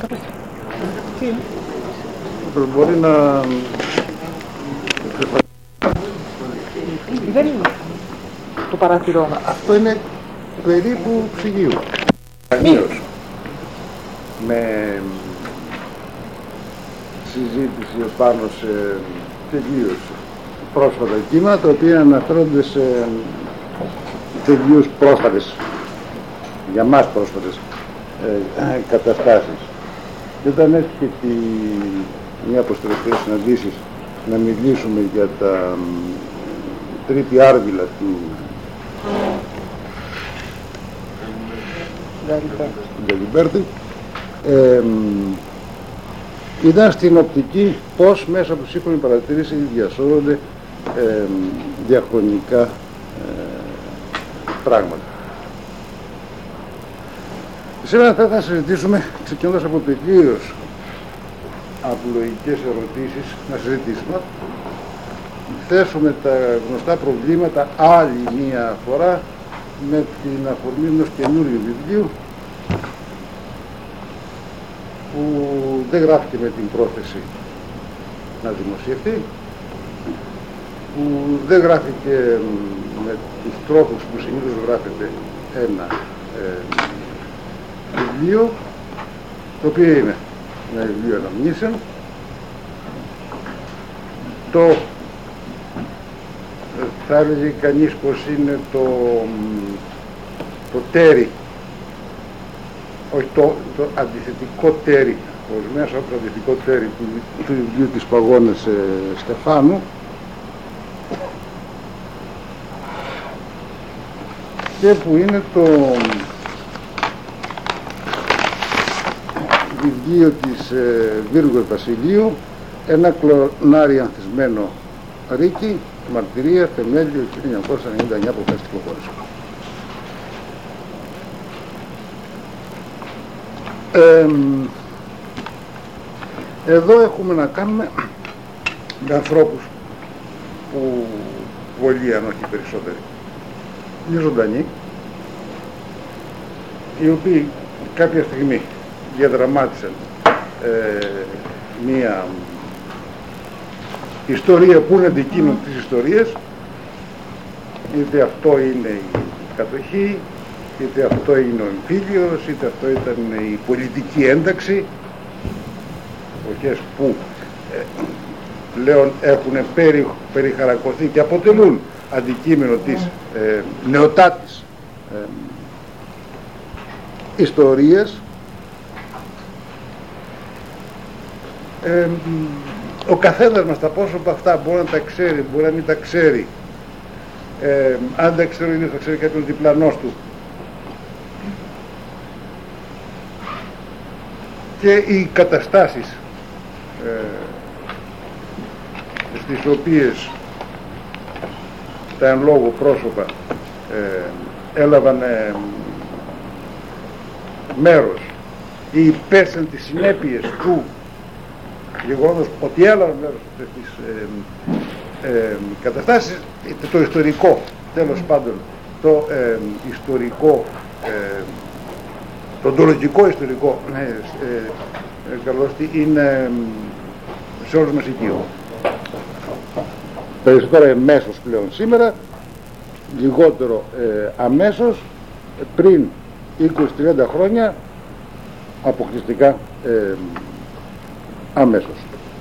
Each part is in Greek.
Τι είναι? Μπορεί να... Δεν είναι το παραθυρό. Αυτό είναι περίπου ψυγείου. Αλλιώς. Με συζήτηση πάνω σε τελείως πρόσφατα κείμενα, τα οποία αναφέρονται σε τελείως πρόσφατες, για μας πρόσφατες καταστάσεις. Και όταν έρχεται μια από τις τελευταίες συναντήσεις να μιλήσουμε για τα τρίτη άρβιλα του Γκαλιμπέρτη, ήταν στην οπτική πως μέσα από σύγχρονη παρατήρηση διασώζονται διαχρονικά πράγματα. Σήμερα θα συζητήσουμε, ξεκινώντας από τελείως απλοϊκές ερωτήσεις, να συζητήσουμε, θέσουμε τα γνωστά προβλήματα άλλη μία φορά με την αφορμή ενός καινούριου βιβλίου που δεν γράφηκε με την πρόθεση να δημοσιευτεί, που δεν γράφηκε με τους τρόπους που συνήθως γράφεται ένα βιβλίο, το οποίο είναι ένα βιβλίο αναμνήσεων, το θα έλεγε κανείς πως είναι το τέρι, όχι το αντιθετικό τέρι, μέσα από το αντιθετικό τέρι του βιβλίου της Παγώνες Στεφάνου, και που είναι το βιβλίο της Βίργος Βασιλείου, ένα κλονάρι ανθισμένο ρίκι, μαρτυρία, θεμέλιο 1999 από φάση κυκλοφόρηση. Εδώ έχουμε να κάνουμε με ανθρώπους που πολλοί, αν όχι περισσότεροι, είναι ζωντανοί, οι οποίοι κάποια στιγμή διαδραμάτισαν μία ιστορία που είναι αντικείμενο της ιστορίας, είτε αυτό είναι η κατοχή, είτε αυτό είναι ο εμφύλιος, είτε αυτό ήταν η πολιτική ένταξη, εποχές που πλέον έχουν περιχαρακωθεί και αποτελούν αντικείμενο της νεοτάτης ιστορίας. Ο καθένας μας τα πόσο από αυτά μπορεί να τα ξέρει, μπορεί να μην τα ξέρει, αν τα ξέρει είναι θα ξέρει κάποιον διπλανός του, και οι καταστάσεις στις οποίες τα εν λόγω πρόσωπα έλαβαν μέρος ή υπέσαν τις συνέπειες του γεγονότος ότι έλαβαν μέρος σε αυτές τις καταστάσεις, το ιστορικό, τέλος πάντων, το ιστορικό, το οντολογικό ιστορικό, είναι σε όλους μας οικείο. Περισσότερο εμέσως πλέον σήμερα, λιγότερο αμέσως, πριν 20-30 χρόνια αποκλειστικά αμέσως.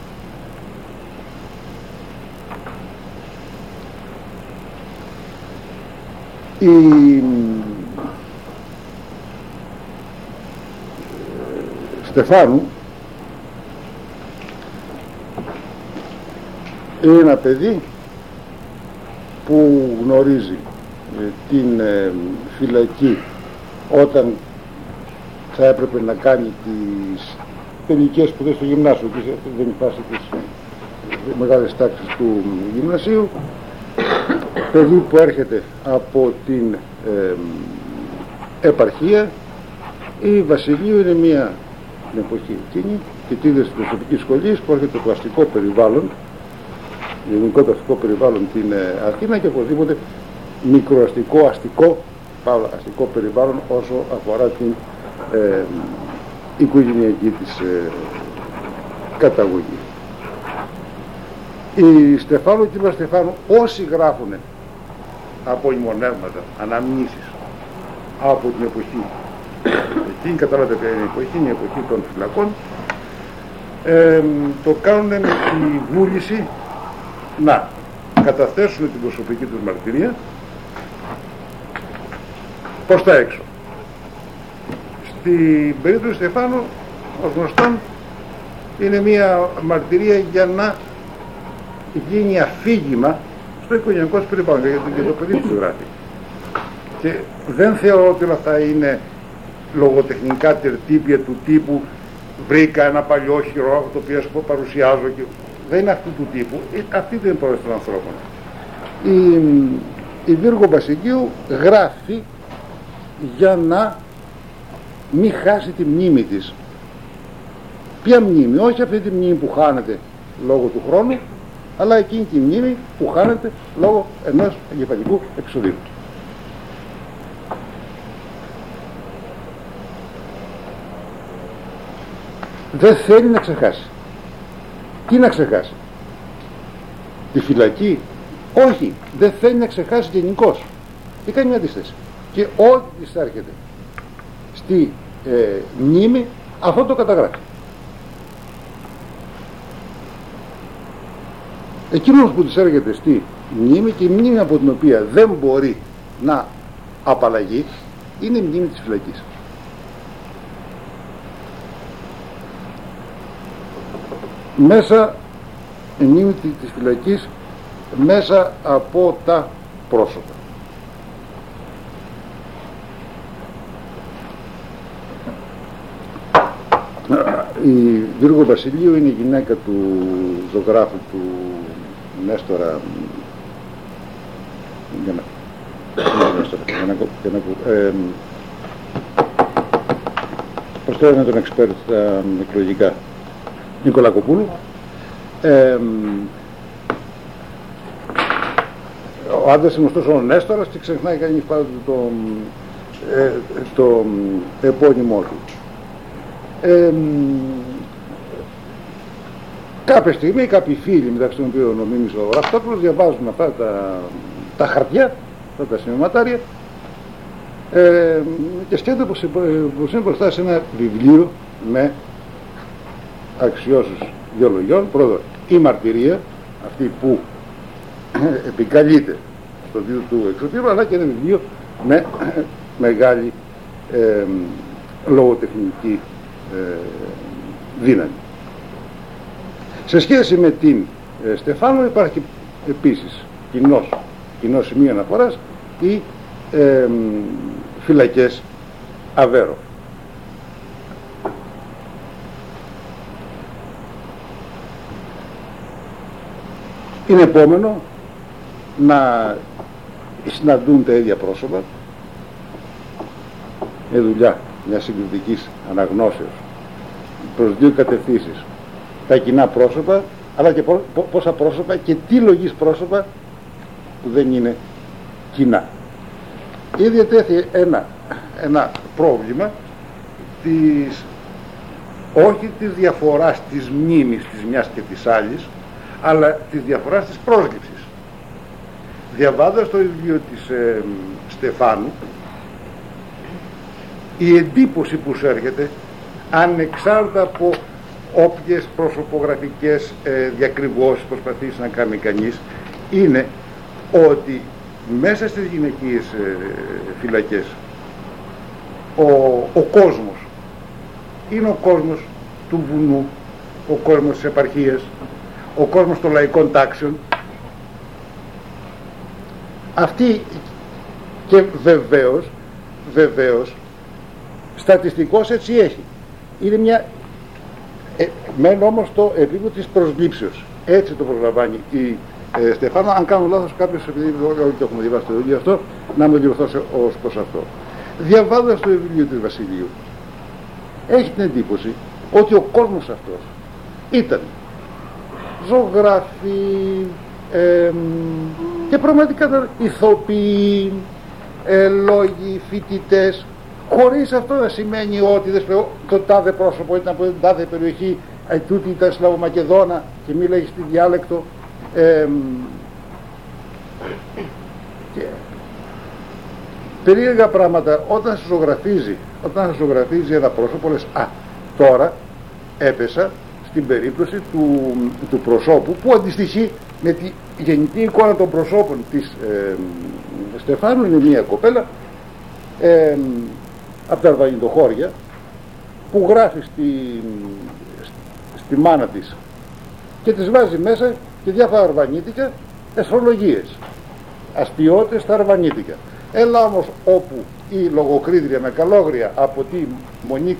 Η Στεφάνου είναι ένα παιδί που γνωρίζει την φυλακή όταν θα έπρεπε να κάνει τις παιδικές σπουδές στο γυμνάσιο, και δεν υπάρχει τις μεγάλες τάξεις του γυμνασίου. Παιδί που έρχεται από την επαρχία. Η Βασιλείου είναι μια την εποχή εκείνη φοιτήτες της προσωπικής σχολής που έρχεται το αστικό περιβάλλον, γενικό αστικό περιβάλλον την Αθήνα, και οπωσδήποτε μικροαστικό, αστικό περιβάλλον όσο αφορά την οικογενειακή της καταγωγή. Η Στεφάνου και η Στεφάνου, όσοι γράφουν απομνημονεύματα, αναμνήσεις από την εποχή εκείνη, καταλάβετε ποια είναι η εποχή, είναι η εποχή των φυλακών, το κάνουν με τη βούληση να καταθέσουν την προσωπική τους μαρτυρία προς τα έξω. Στην περίπτωση του Στεφάνου, ως γνωστόν, είναι μια μαρτυρία για να γίνει αφήγημα στο οικογενειακό περιβάλλον, για το παιδί που γράφει. Και δεν θεωρώ ότι όλα αυτά είναι λογοτεχνικά τερτύπια του τύπου βρήκα ένα παλιό χειρόγραφο το οποίο σου παρουσιάζω και δεν είναι αυτού του τύπου. Αυτή δεν είναι η πρόοδος των ανθρώπων. Η Βύργο Βασιλείου γράφει για να μην χάσει τη μνήμη της. Ποια μνήμη? Όχι αυτή τη μνήμη που χάνεται λόγω του χρόνου, αλλά εκείνη τη μνήμη που χάνεται λόγω ενός εγκεφαλικού επεισοδίου. Δεν θέλει να ξεχάσει. Τι να ξεχάσει? Τη φυλακή? Όχι, δεν θέλει να ξεχάσει γενικώς. Και κάνει μια αντίσταση. Και ό,τι της έρχεται στη μνήμη, αυτό το καταγράφει. Εκείνος που της έρχεται στη μνήμη, και η μνήμη από την οποία δεν μπορεί να απαλλαγεί, είναι η μνήμη της φυλακής. Μέσα η μνήμη της φυλακής, μέσα από τα πρόσωπα. Η Βύργο Βασιλείου είναι η γυναίκα του ζωγράφου του Νέστορα, πώς το λένε τον εξπέρτ στα εκλογικά, Νικολακοπούλου. Ο άντρας είναι ωστόσο ο Νέστορας και ξεχνάει κανείς πάντα το επώνυμό του. Κάποια στιγμή κάποιοι φίλοι, μεταξύ των οποίων ο Μίμης ο Ραυτόπουλος, διαβάζουν αυτά τα χαρτιά, αυτά τα σημειωματάρια, και σκέφτονται πως είναι μπροστά σε ένα βιβλίο με αξιώσεις γεωλογιών. Πρώτον, η μαρτυρία, αυτή που επικαλείται στον τίτλο του εξωτήρου, αλλά και ένα βιβλίο με μεγάλη λογοτεχνική δύναμη. Σε σχέση με την Στεφάνου υπάρχει επίσης κοινό σημείο αναφοράς οι φυλακές Αβέρο. Είναι επόμενο να συναντούν τα ίδια πρόσωπα, με δουλειά μια συγκριτικής αναγνώσεως προς δύο κατευθύνσεις, τα κοινά πρόσωπα, αλλά και πόσα πρόσωπα και τι λογής πρόσωπα που δεν είναι κοινά. Ήδη τέθη ένα πρόβλημα όχι της διαφοράς της μνήμης της μιας και της άλλης, αλλά της διαφοράς της πρόσληψης. Διαβάζοντας το βιβλίο της Στεφάνου, η εντύπωση που σου έρχεται, ανεξάρτητα από όποιες προσωπογραφικές διακριβώσεις προσπαθήσει να κάνει κανείς, είναι ότι μέσα στις γυναικείες φυλακές ο κόσμος είναι ο κόσμος του βουνού, ο κόσμος της επαρχίας, ο κόσμος των λαϊκών τάξεων. Αυτή, και βεβαίως στατιστικώς έτσι έχει. Είναι μια μένει όμως το επίπεδο της προσλήψεως. Έτσι το προσλαμβάνει η Στεφάνου. Αν κάνω λάθος κάποιος, επειδή όλοι το έχουμε διαβάσει το βιβλίο αυτό, να με διορθώσει ως προς αυτό. Διαβάζοντας το βιβλίο του Βασιλείου, έχει την εντύπωση ότι ο κόσμος αυτός ήταν ζωγράφοι και πραγματικά ηθοποιοί, λόγοι, φοιτητές, χωρίς αυτό να σημαίνει ότι το τάδε πρόσωπο ήταν από την τάδε περιοχή, τούτη ήταν Σλαβομακεδόνα και μίλαγε στη διάλεκτο, και περίεργα πράγματα. Όταν σας ζωγραφίζει ένα πρόσωπο, λες, τώρα έπεσα στην περίπτωση του προσώπου που αντιστοιχεί με τη γενική εικόνα των προσώπων της Στεφάνου. Είναι μια κοπέλα από τα Αρβανιτοχώρια που γράφει στη μάνα της και της βάζει μέσα και διάφορα αρβανίτικα αστρολογίες, αστιώτες στα αρβανίτικα. Έλα όμως όπου η λογοκρίτρια με καλόγρια από τη Μονή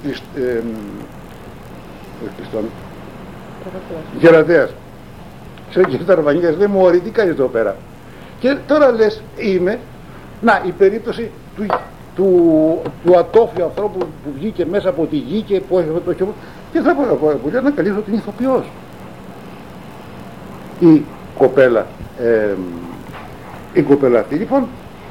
Γερατέας ξέρει και τα αρβανίτικα, λέει, μου ορί, τι κάνεις εδώ πέρα? Και τώρα λες, να η περίπτωση του ατόφιου ανθρώπου που βγήκε μέσα από τη γη και που έχει το χιόνο, και θα πω να ανακαλύψω ότι είναι ηθοποιός η κοπέλα αυτή. Λοιπόν,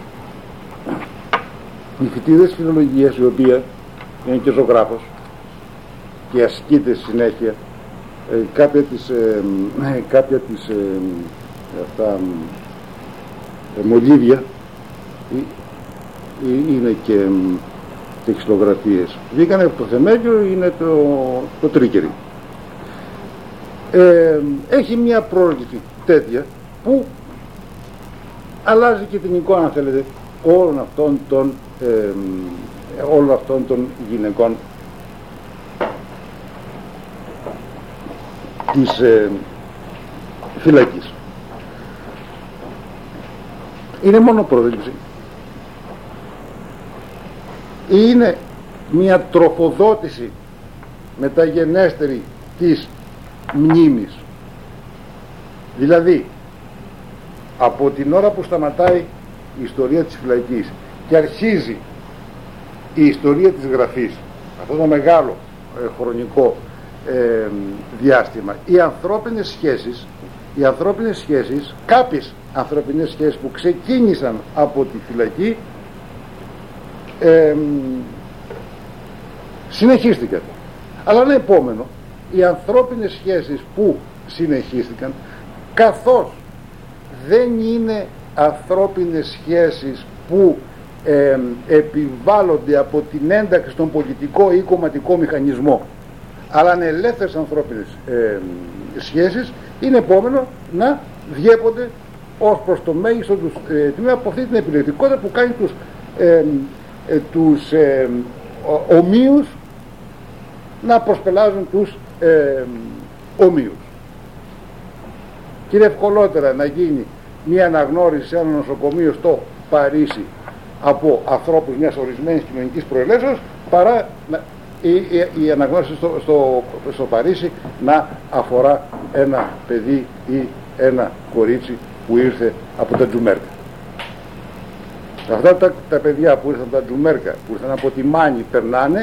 η φοιτήτρια φιλολογίας, η οποία είναι και ζωγράφος και ασκείται συνέχεια, κάποια της αυτά μολύβια είναι και ξυλογραφίες. Βγήκανε από το θεμέλιο, είναι το τρίκερι. Έχει μια πρόληψη τέτοια που αλλάζει και την εικόνα, αν θέλετε, όλων αυτών των γυναικών της φυλακής. Είναι μόνο πρόληψη. Είναι μια τροφοδότηση μεταγενέστερη της μνήμης. Δηλαδή, από την ώρα που σταματάει η ιστορία της φυλακής και αρχίζει η ιστορία της γραφής, αυτό το μεγάλο χρονικό διάστημα, οι ανθρώπινες σχέσεις, κάποιες ανθρώπινες σχέσεις που ξεκίνησαν από τη φυλακή, συνεχίστηκαν. Αλλά είναι επόμενο οι ανθρώπινες σχέσεις που συνεχίστηκαν, καθώς δεν είναι ανθρώπινες σχέσεις που επιβάλλονται από την ένταξη στον πολιτικό ή κομματικό μηχανισμό, αλλά είναι ελεύθερες ανθρώπινες σχέσεις, είναι επόμενο να διέπονται ως προς το μέγιστο τους τμήμα από αυτή την επιλεκτικότητα που κάνει τους ομοίους να προσπελάζουν τους ομοίους. Και είναι ευκολότερα να γίνει μια αναγνώριση σε ένα νοσοκομείο στο Παρίσι από ανθρώπους μιας ορισμένης κοινωνικής προελεύσεως, παρά η αναγνώριση στο Παρίσι να αφορά ένα παιδί ή ένα κορίτσι που ήρθε από τα Τζουμέρκα. Αυτά τα παιδιά που ήρθαν από τα Τζουμέρκα, που ήρθαν από τη Μάνη, περνάνε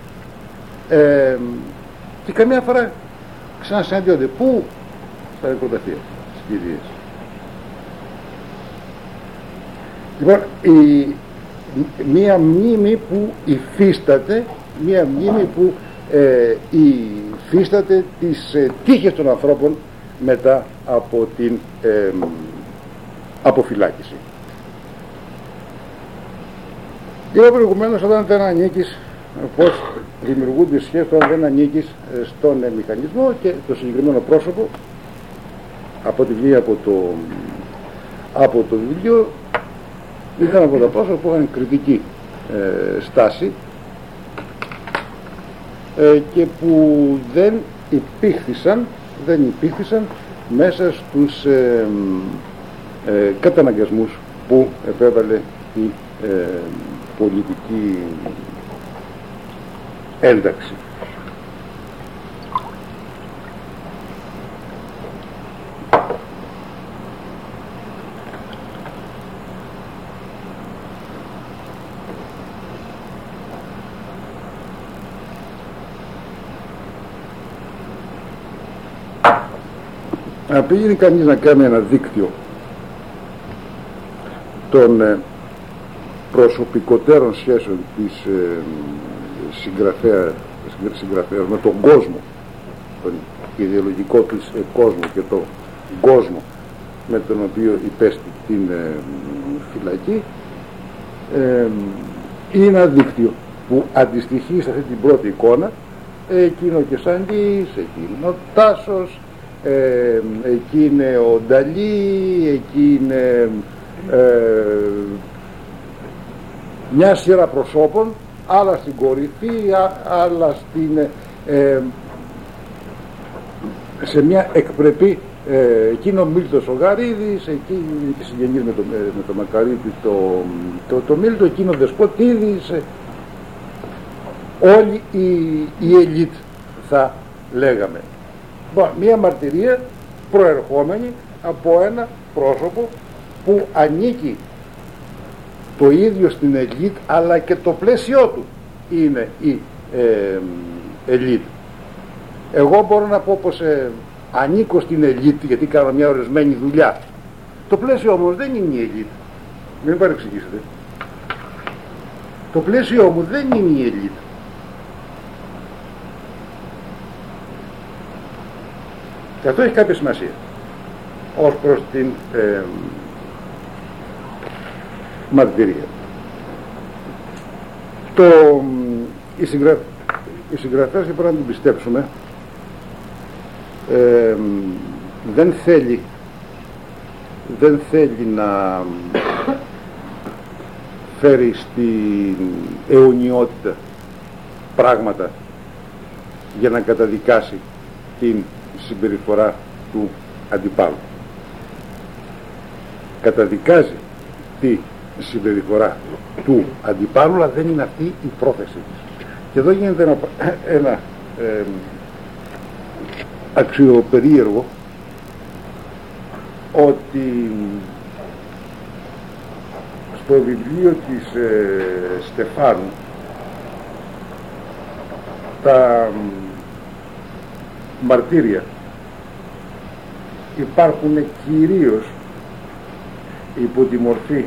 και καμιά φορά ξανασυναντιόνται. Πού? Στα νεκροταφεία, στις κηδείες. Λοιπόν, μία μνήμη που υφίσταται, υφίσταται τις τύχες των ανθρώπων μετά από την αποφυλάκηση. Είπα προηγουμένως, όταν δεν ανήκεις, πώς δημιουργούνται σχέσεις όταν δεν ανήκεις στον μηχανισμό, και το συγκεκριμένο πρόσωπο από τη βγει από το βιβλίο ήταν από τα πρόσωπα που είχαν κριτική στάση και που δεν υπήχθησαν μέσα στους καταναγκασμούς που επέβαλε η πολιτική ένταξη. Να πήγαινε κανείς να κάνει ένα δίκτυο των προσωπικότερων σχέσεων της συγγραφέα με τον κόσμο, τον ιδεολογικό της κόσμο και τον κόσμο με τον οποίο υπέστη την φυλακή, είναι ένα δίκτυο που αντιστοιχεί σε αυτή την πρώτη εικόνα. Εκεί είναι ο Κεσαντής, εκεί είναι ο Τάσος, εκεί είναι ο Νταλή, εκεί είναι μια σειρά προσώπων, άλλα στην κορυφή, άλλα σε μια εκπρεπή. Εκεί είναι ο Μίλτος ο Γαρίδης, εκεί συγγενής με το Μακαρίτη το Μίλτο, εκεί είναι ο Δεσποτίδης, όλη η ελίτ θα λέγαμε. Μια μαρτυρία προερχόμενη από ένα πρόσωπο που ανήκει το ίδιο στην ελίτ, αλλά και το πλαίσιο του είναι η ελίτ. Εγώ μπορώ να πω πως ανήκω στην ελίτ γιατί κάνω μια ορισμένη δουλειά. Το πλαίσιο όμως δεν είναι η ελίτ. Μην παρεξηγήσετε. Το πλαίσιο μου δεν είναι η ελίτ. Και αυτό έχει κάποια σημασία ως προς την μαρτυρία. Οι συγγραφές, για να την πιστέψουμε, δεν θέλει να φέρει στην αιωνιότητα πράγματα για να καταδικάσει την συμπεριφορά του αντιπάλου. Καταδικάζει τη συμπεριφορά του αντιπάλου, αλλά δεν είναι αυτή η πρόθεση της. Και εδώ γίνεται ένα αξιοπερίεργο, ότι στο βιβλίο της Στεφάνου τα μαρτύρια υπάρχουν κυρίως υπό τη μορφή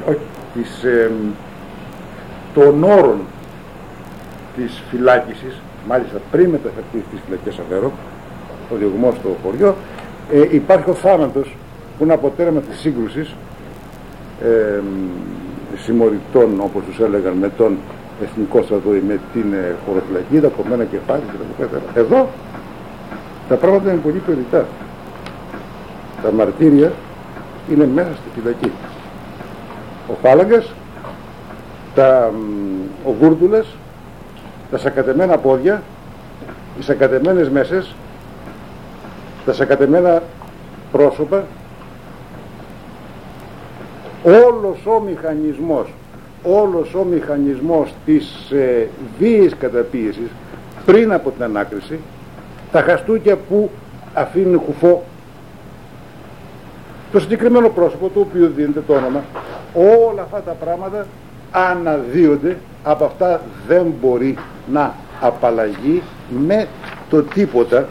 των όρων της φυλάκισης, μάλιστα πριν μεταφερθεί στις φυλακές Αβέρο, ο διωγμός στο χωριό. Υπάρχει ο θάνατος που είναι αποτέλεσμα της σύγκρουσης συμμοριτών, όπως τους έλεγαν, με τον εθνικό στρατό ή με την χωροφυλακή, τα κομμένα κεφάλια κτλ. Εδώ τα πράγματα είναι πολύ περιττά. Τα μαρτύρια είναι μέσα στη φυλακή. Ο Φάλαγγας, ο Βούρτουλας, τα σακατεμένα πόδια, οι σακατεμένες μέσες, τα σακατεμένα πρόσωπα, όλος ο μηχανισμός της βίαιης καταπίεσης πριν από την ανάκριση, τα χαστούκια που αφήνουν κουφό το συγκεκριμένο πρόσωπο, το οποίο δίνεται το όνομα, όλα αυτά τα πράγματα αναδύονται, από αυτά δεν μπορεί να απαλλαγεί με το τίποτα.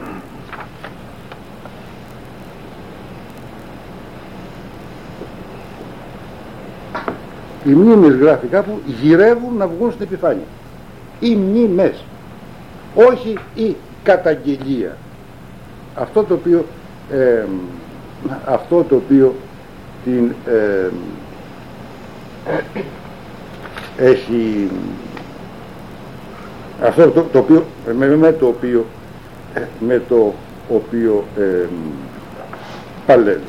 Οι μνήμες, γράφει κάπου, γυρεύουν να βγουν στην επιφάνεια. Οι μνήμες, όχι η καταγγελία. Αυτό το οποίο την έχει, αυτό το οποίο με το οποίο παλεύει.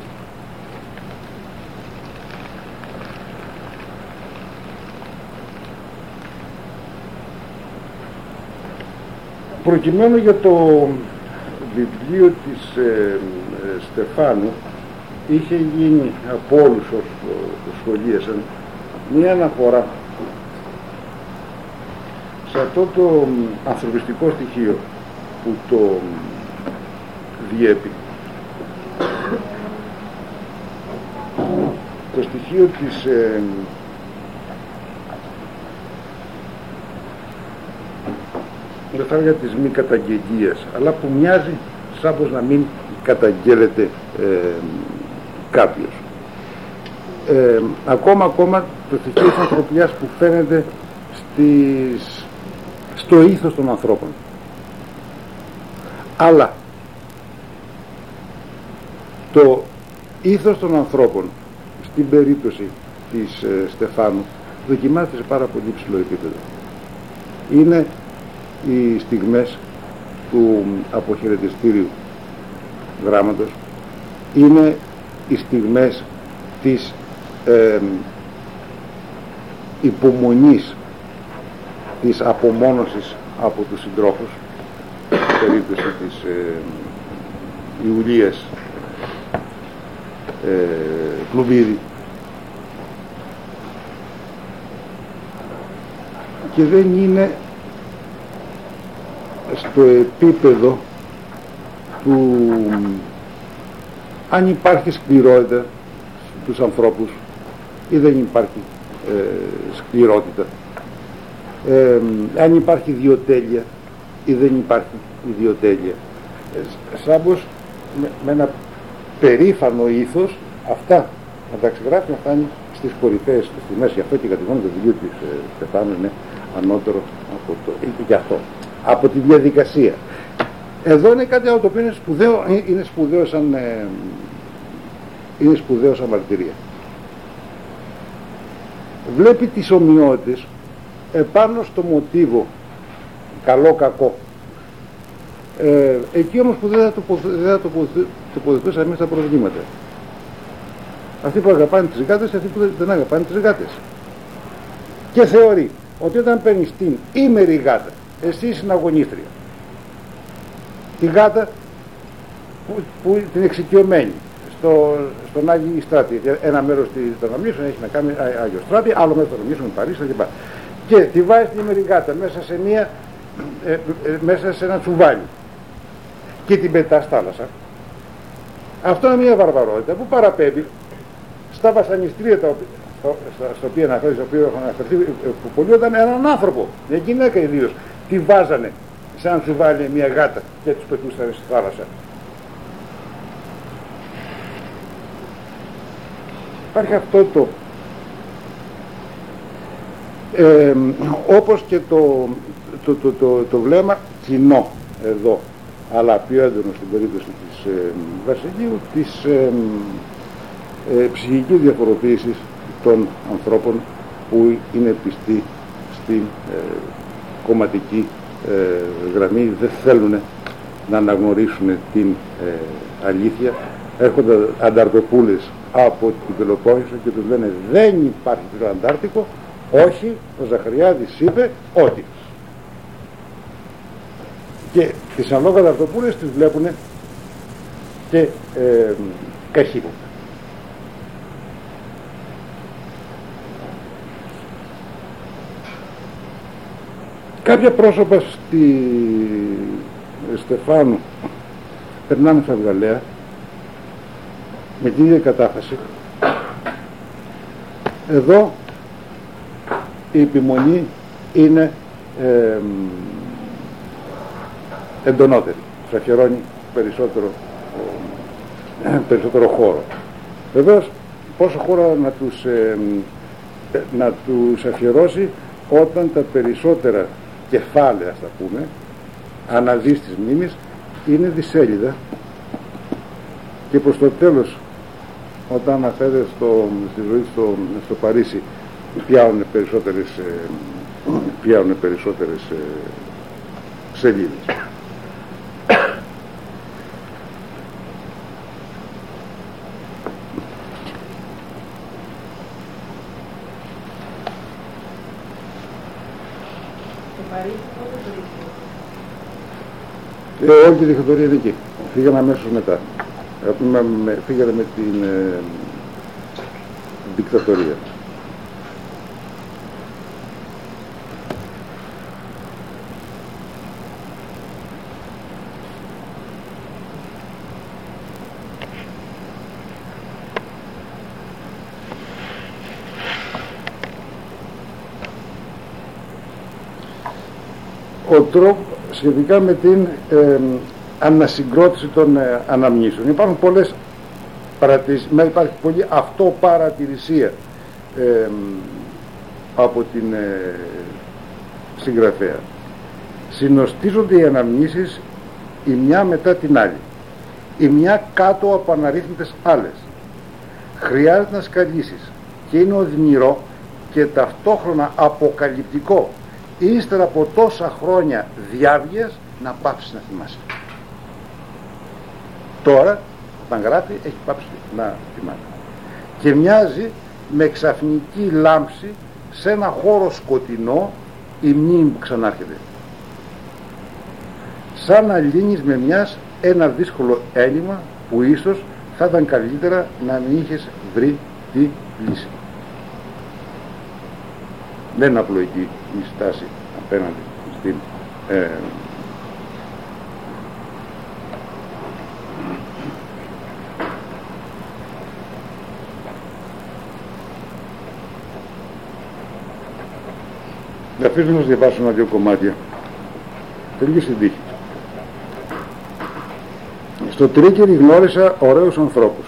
Προκειμένου για το βιβλίο της Στεφάνου είχε γίνει από όλους όσους σχολίασαν μία αναφορά σε αυτό το ανθρωπιστικό στοιχείο που το διέπει. Το στοιχείο της δεν θα έλεγα της μη καταγγελίας, αλλά που μοιάζει σαν πως να μην καταγγέλλεται κάποιος. ακόμα το στοιχείο της ανθρωπιάς που φαίνεται στο ήθος των ανθρώπων. Αλλά το ήθος των ανθρώπων στην περίπτωση της Στεφάνου δοκιμάζεται σε πάρα πολύ ψηλό επίπεδο. Είναι οι στιγμές του αποχαιρετιστήριου γράμματος, είναι οι στιγμές της υπομονής, της απομόνωσης από τους συντρόφους, στην περίπτωση της Ιουλίας Κλουβίδη, και δεν είναι στο επίπεδο του αν υπάρχει σκληρότητα στους ανθρώπους ή δεν υπάρχει σκληρότητα, αν υπάρχει ιδιοτέλεια ή δεν υπάρχει ιδιοτέλεια. Σάμπος με ένα περήφανο ήθος αυτά να τα ξεγράφει, να φτάνει στις κορυφαίες στιγμές. Γι' αυτό και κατά τη γνώμη του βιβλίου της Στεφάνου είναι ανώτερο από το, γι' αυτό, από τη διαδικασία. Εδώ είναι κάτι άλλο το οποίο είναι σπουδαίο, είναι σπουδαίο σαν μαρτυρία. Βλέπει τις ομοιότητες επάνω στο μοτίβο καλό-κακό. Εκεί όμως που δεν θα τοποθετούσαν εμείς τα προβλήματα. Αυτοί που αγαπάνε τις γάτες, αυτοί που δεν αγαπάνε τις γάτες. Και θεωρεί ότι όταν παίρνεις την ήμερη γάτα, εσύ είσαι αγωνίστρια, τη γάτα που την εξοικειωμένη στον Άγιο Στράτη, ένα μέρος των Αμνήσεων έχει να κάνει Άγιο Στράτη, άλλο μέρος των Αμνήσεων Παρίσι κλπ. Και τη βάζει την ήμερη γάτα μέσα σε ένα τσουβάλι και την πετά στη θάλασσα. Αυτό είναι μια βαρβαρότητα που παραπέμπει στα βασανιστήρια στο οποίο έχουν αναφερθεί, που πολιόταν έναν άνθρωπο, μια γυναίκα ιδίως, τη βάζανε σαν τσουβάλι μια γάτα και τους πετούσαν στη θάλασσα. Υπάρχει αυτό όπως και το βλέμμα κοινό εδώ, αλλά πιο έντονο στην περίπτωση της Βασιλείου, της ψυχικής διαφοροποίησης των ανθρώπων που είναι πιστοί στην κομματική γραμμή, δεν θέλουν να αναγνωρίσουν την αλήθεια. Έρχονται ανταρτοπούλες από την Πελοπόννησο και τους λένε δεν υπάρχει το Αντάρτικο. Όχι, ο Ζαχαριάδης είπε ότι. Και τις αναλόγα ανταρτοπούλες τις βλέπουν και καχύποπτα. Κάποια πρόσωπα στη Στεφάνου περνάνε στα Βγαλαία με την ίδια κατάφαση. Εδώ η επιμονή είναι εντονότερη, τους αφιερώνει περισσότερο χώρο. Βεβαίως πόσο χώρο να τους αφιερώσει όταν τα περισσότερα κεφάλαια, ας τα πούμε, αναζείς της μνήμης είναι δισέλιδα, και προς το τέλος όταν αναφέρεται στη ζωή στο Παρίσι πιάνουν περισσότερες σελίδες. Όχι, η δικτατορία είναι εκεί. Φύγαμε αμέσως μετά. Φύγαμε με την δικτατορία. Ο τρόπος σχετικά με την ανασυγκρότηση των αναμνήσεων. Υπάρχουν πολλές υπάρχει πολύ αυτοπαρατηρησία από την συγγραφέα. Συνοστίζονται οι αναμνήσεις η μια μετά την άλλη, η μια κάτω από αναρρύθμιτες άλλες. Χρειάζεται να σκαλίσεις και είναι οδυνηρό και ταυτόχρονα αποκαλυπτικό ύστερα από τόσα χρόνια διάβγειας να πάψεις να θυμάσαι. Τώρα όταν γράφει έχει πάψει να θυμάται και μοιάζει με ξαφνική λάμψη σε ένα χώρο σκοτεινό η μνήμη που ξανάρχεται, σαν να λύνεις με μιας ένα δύσκολο έλλειμμα που ίσως θα ήταν καλύτερα να μην είχες βρει τη λύση. Δεν είναι απλοϊκή η στάση απέναντι στην αφήνω να σας διαβάσω ένα-δύο κομμάτια. Τελείωσε την τύχη. Στο Τρίκερι γνώρισα ωραίους ανθρώπους.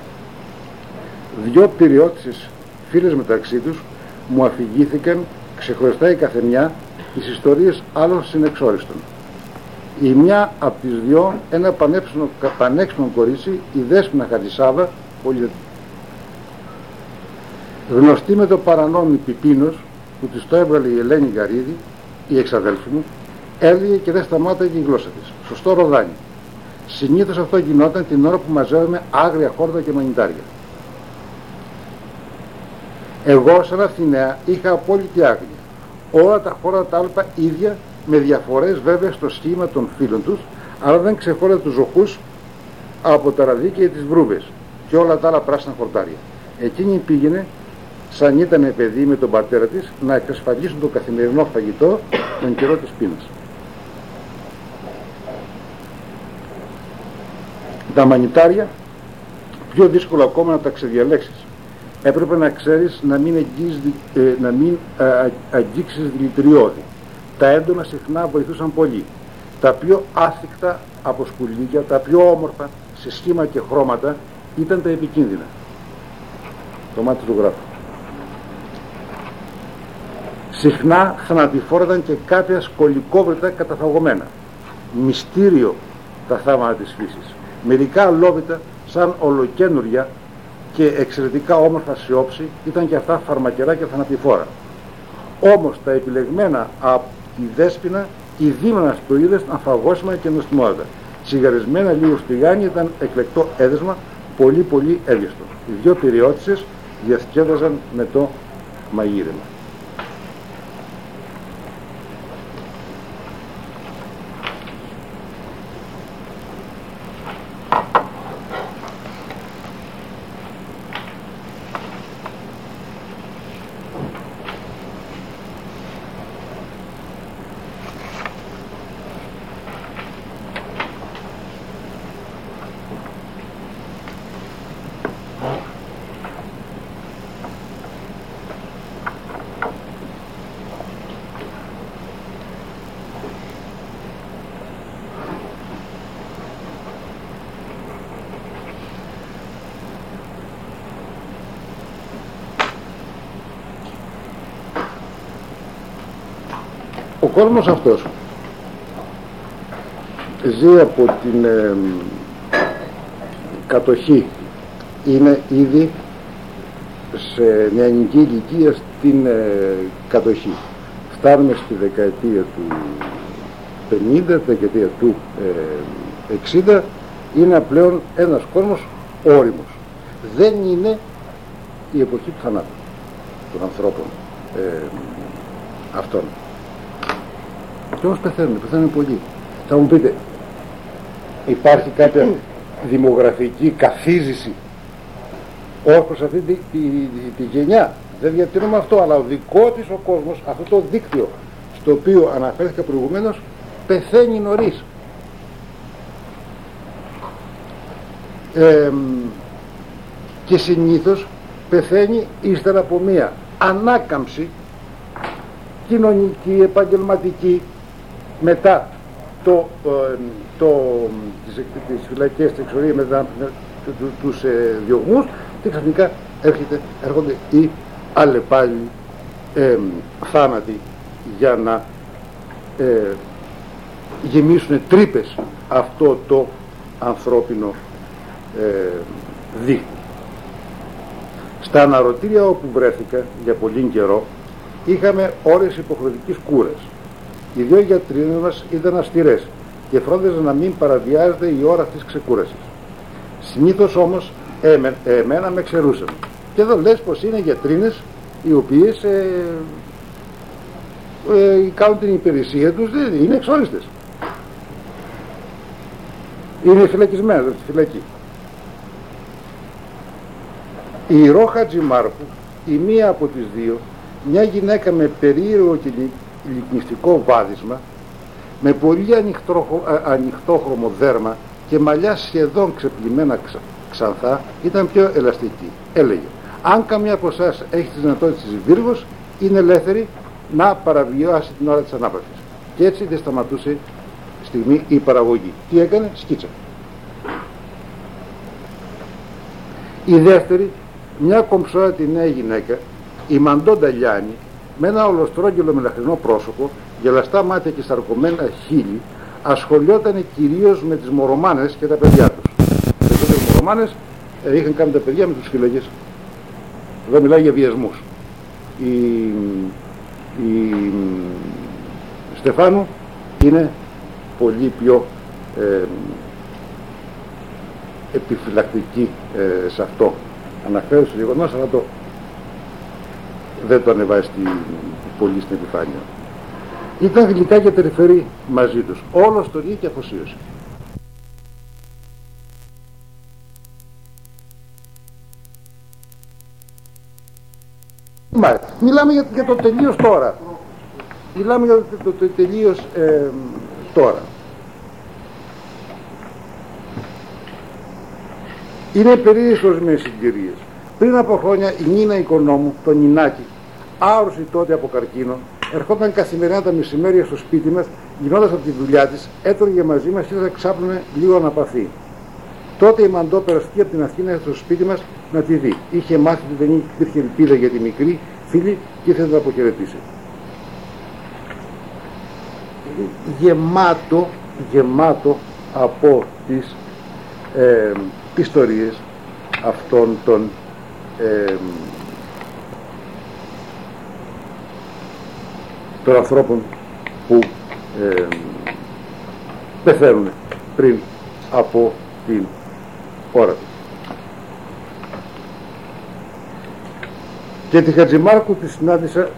Δυο πυριώτισσες φίλες μεταξύ τους μου αφηγήθηκαν ξεχωριστά η καθεμιά τις ιστορίες άλλων συνεξόριστων. Η μια από τις δυο ένα πανέξυπνο κορίτσι, η Δέσποινα Χατζησάβα, πολύ γνωστή με το παρανόμι Πιπίνος που της το έβγαλε η Ελένη Γαρίδη, η εξαδέλφη μου, έλεγε και δεν σταμάταγε η γλώσσα της. Σωστό ροδάνι. Συνήθως αυτό γινόταν την ώρα που μαζεύαμε άγρια χόρτα και μανιτάρια. Εγώ σαν Αθηναία είχα απόλυτη άγρια. Όλα τα χώρα τα άλπα ίδια, με διαφορές βέβαια στο σχήμα των φίλων τους, αλλά δεν ξεχώριζα τους ζωχούς από τα ραδίκια ή τις βρούβες και όλα τα άλλα πράσινα χορτάρια. Εκείνη πήγαινε, σαν ήταν παιδί με τον πατέρα της, να εξασφαλίσουν το καθημερινό φαγητό τον καιρό της πείνας. Τα μανιτάρια, πιο δύσκολο ακόμα να τα ξεδιαλέξεις. Έπρεπε να ξέρεις να μην αγγίξεις δηλητηριώδη. Τα έντονα συχνά βοηθούσαν πολύ. Τα πιο άθικτα από σκουλίκια, τα πιο όμορφα σε σχήμα και χρώματα ήταν τα επικίνδυνα. Το μάτι του γράφου. Συχνά θανατηφόρταν και κάποια σκολικόβρητα καταφαγωμένα. Μυστήριο τα θαύματα της φύσης. Μερικά αλόβητα σαν ολοκένουρια και εξαιρετικά όμορφα σε όψη ήταν και αυτά φαρμακερά και θανατηφόρα. Όμως τα επιλεγμένα από τη Δέσποινα ειδήμενα στο είδες αφαγώσιμα και νοστιμότατα. Σιγαρισμένα λίγο στιγάνι ήταν εκλεκτό έδεσμα, πολύ πολύ εύγεστο. Οι δυο πυριώτισσες διασκέδαζαν με το μαγείρεμα. Ο κόσμος αυτός ζει από την κατοχή, είναι ήδη σε νεανική ηλικία στην κατοχή. Φτάνουμε στη δεκαετία του 50, δεκαετία του 60, είναι πλέον ένας κόσμος όριμος. Δεν είναι η εποχή του θανάτου των ανθρώπων αυτών. Και όμως πεθαίνουν πολλοί. Θα μου πείτε, υπάρχει κάποια δημογραφική καθίζηση ως προς αυτή τη γενιά? Δεν διατηρούμε αυτό, αλλά ο δικό της ο κόσμος, αυτό το δίκτυο στο οποίο αναφέρθηκα προηγουμένως, πεθαίνει νωρίς. Και συνήθως πεθαίνει ύστερα από μία ανάκαμψη κοινωνική, επαγγελματική, μετά τις φυλακές, την εξορία, μετά τους διωγμούς, και ξαφνικά έρχονται οι αλλεπάλληλοι θάνατοι για να γεμίσουν τρύπες αυτό το ανθρώπινο δίχτυ. Στα αναρωτήρια όπου βρέθηκα για πολύ καιρό είχαμε ώρες υποχρεωτικής κούρας. Οι δύο γιατρίνες μας ήταν αυστηρές και φρόντιζαν να μην παραβιάζεται η ώρα της ξεκούρασης. Συνήθως όμως εμένα με ξερούσαν. Και εδώ λες πως είναι γιατρίνες οι οποίες κάνουν την υπηρεσία τους, είναι εξόριστες. Είναι φυλακισμένες από τη φυλακή. Η Ρο Χατζημάρκου, η μία από τις δύο, μια γυναίκα με περίεργο και λυκνιστικό βάδισμα, με πολύ ανοιχτόχρωμο δέρμα και μαλλιά σχεδόν ξεπλημμένα ξανθά, ήταν πιο ελαστική. Έλεγε: αν καμιά από εσάς έχει τις δυνατότητες της Βίργος, είναι ελεύθερη να παραβιάσει την ώρα της ανάπαυσης. Και έτσι δεν σταματούσε στιγμή η παραγωγή. Τι έκανε? Σκίτσα. Η δεύτερη, μια κομψόατη νέα γυναίκα, η Μαντόντα Λιάνη, με ένα ολοστρόγγυλο μελαχρινό πρόσωπο, γελαστά μάτια και σαρκωμένα χείλη, ασχολιόταν κυρίως με τις μωρομάνες και τα παιδιά τους. Οι μωρομάνες είχαν κάνει τα παιδιά με τους φύλακες. Εδώ μιλάει για βιασμούς. Η Στεφάνου είναι πολύ πιο επιφυλακτική σε αυτό. Αναφέρω στο γεγονός, αλλά δεν το ανεβάζει πολύ στην επιφάνεια. Ήταν γλυκά και τρυφερή μαζί τους, όλο στοργή και αφοσίωση. Μιλάμε για το τελείως τώρα. Μιλάμε για το τελείως τώρα. Είναι περίεργες ορισμένες συγκυρίες. Πριν από χρόνια η Νίνα Οικονόμου, το Νινάκι, άρρωστη τότε από καρκίνο, ερχόταν καθημερινά τα μεσημέρια στο σπίτι μας, γυρνώντας από τη δουλειά της, έτρωγε μαζί μας και θα ξάπλωνε λίγο αναπαθή. Τότε η Μαντώ περαστική από την Αθήνα στο σπίτι μας να τη δει. Είχε μάθει ότι δεν υπήρχε ελπίδα για τη μικρή φίλη και ήθελε να την αποχαιρετήσει. Γεμάτο από τις ιστορίες αυτών των ανθρώπων που πεθαίνουν πριν από την ώρα του. Και τη Χατζημάρκου τη συνάντησα,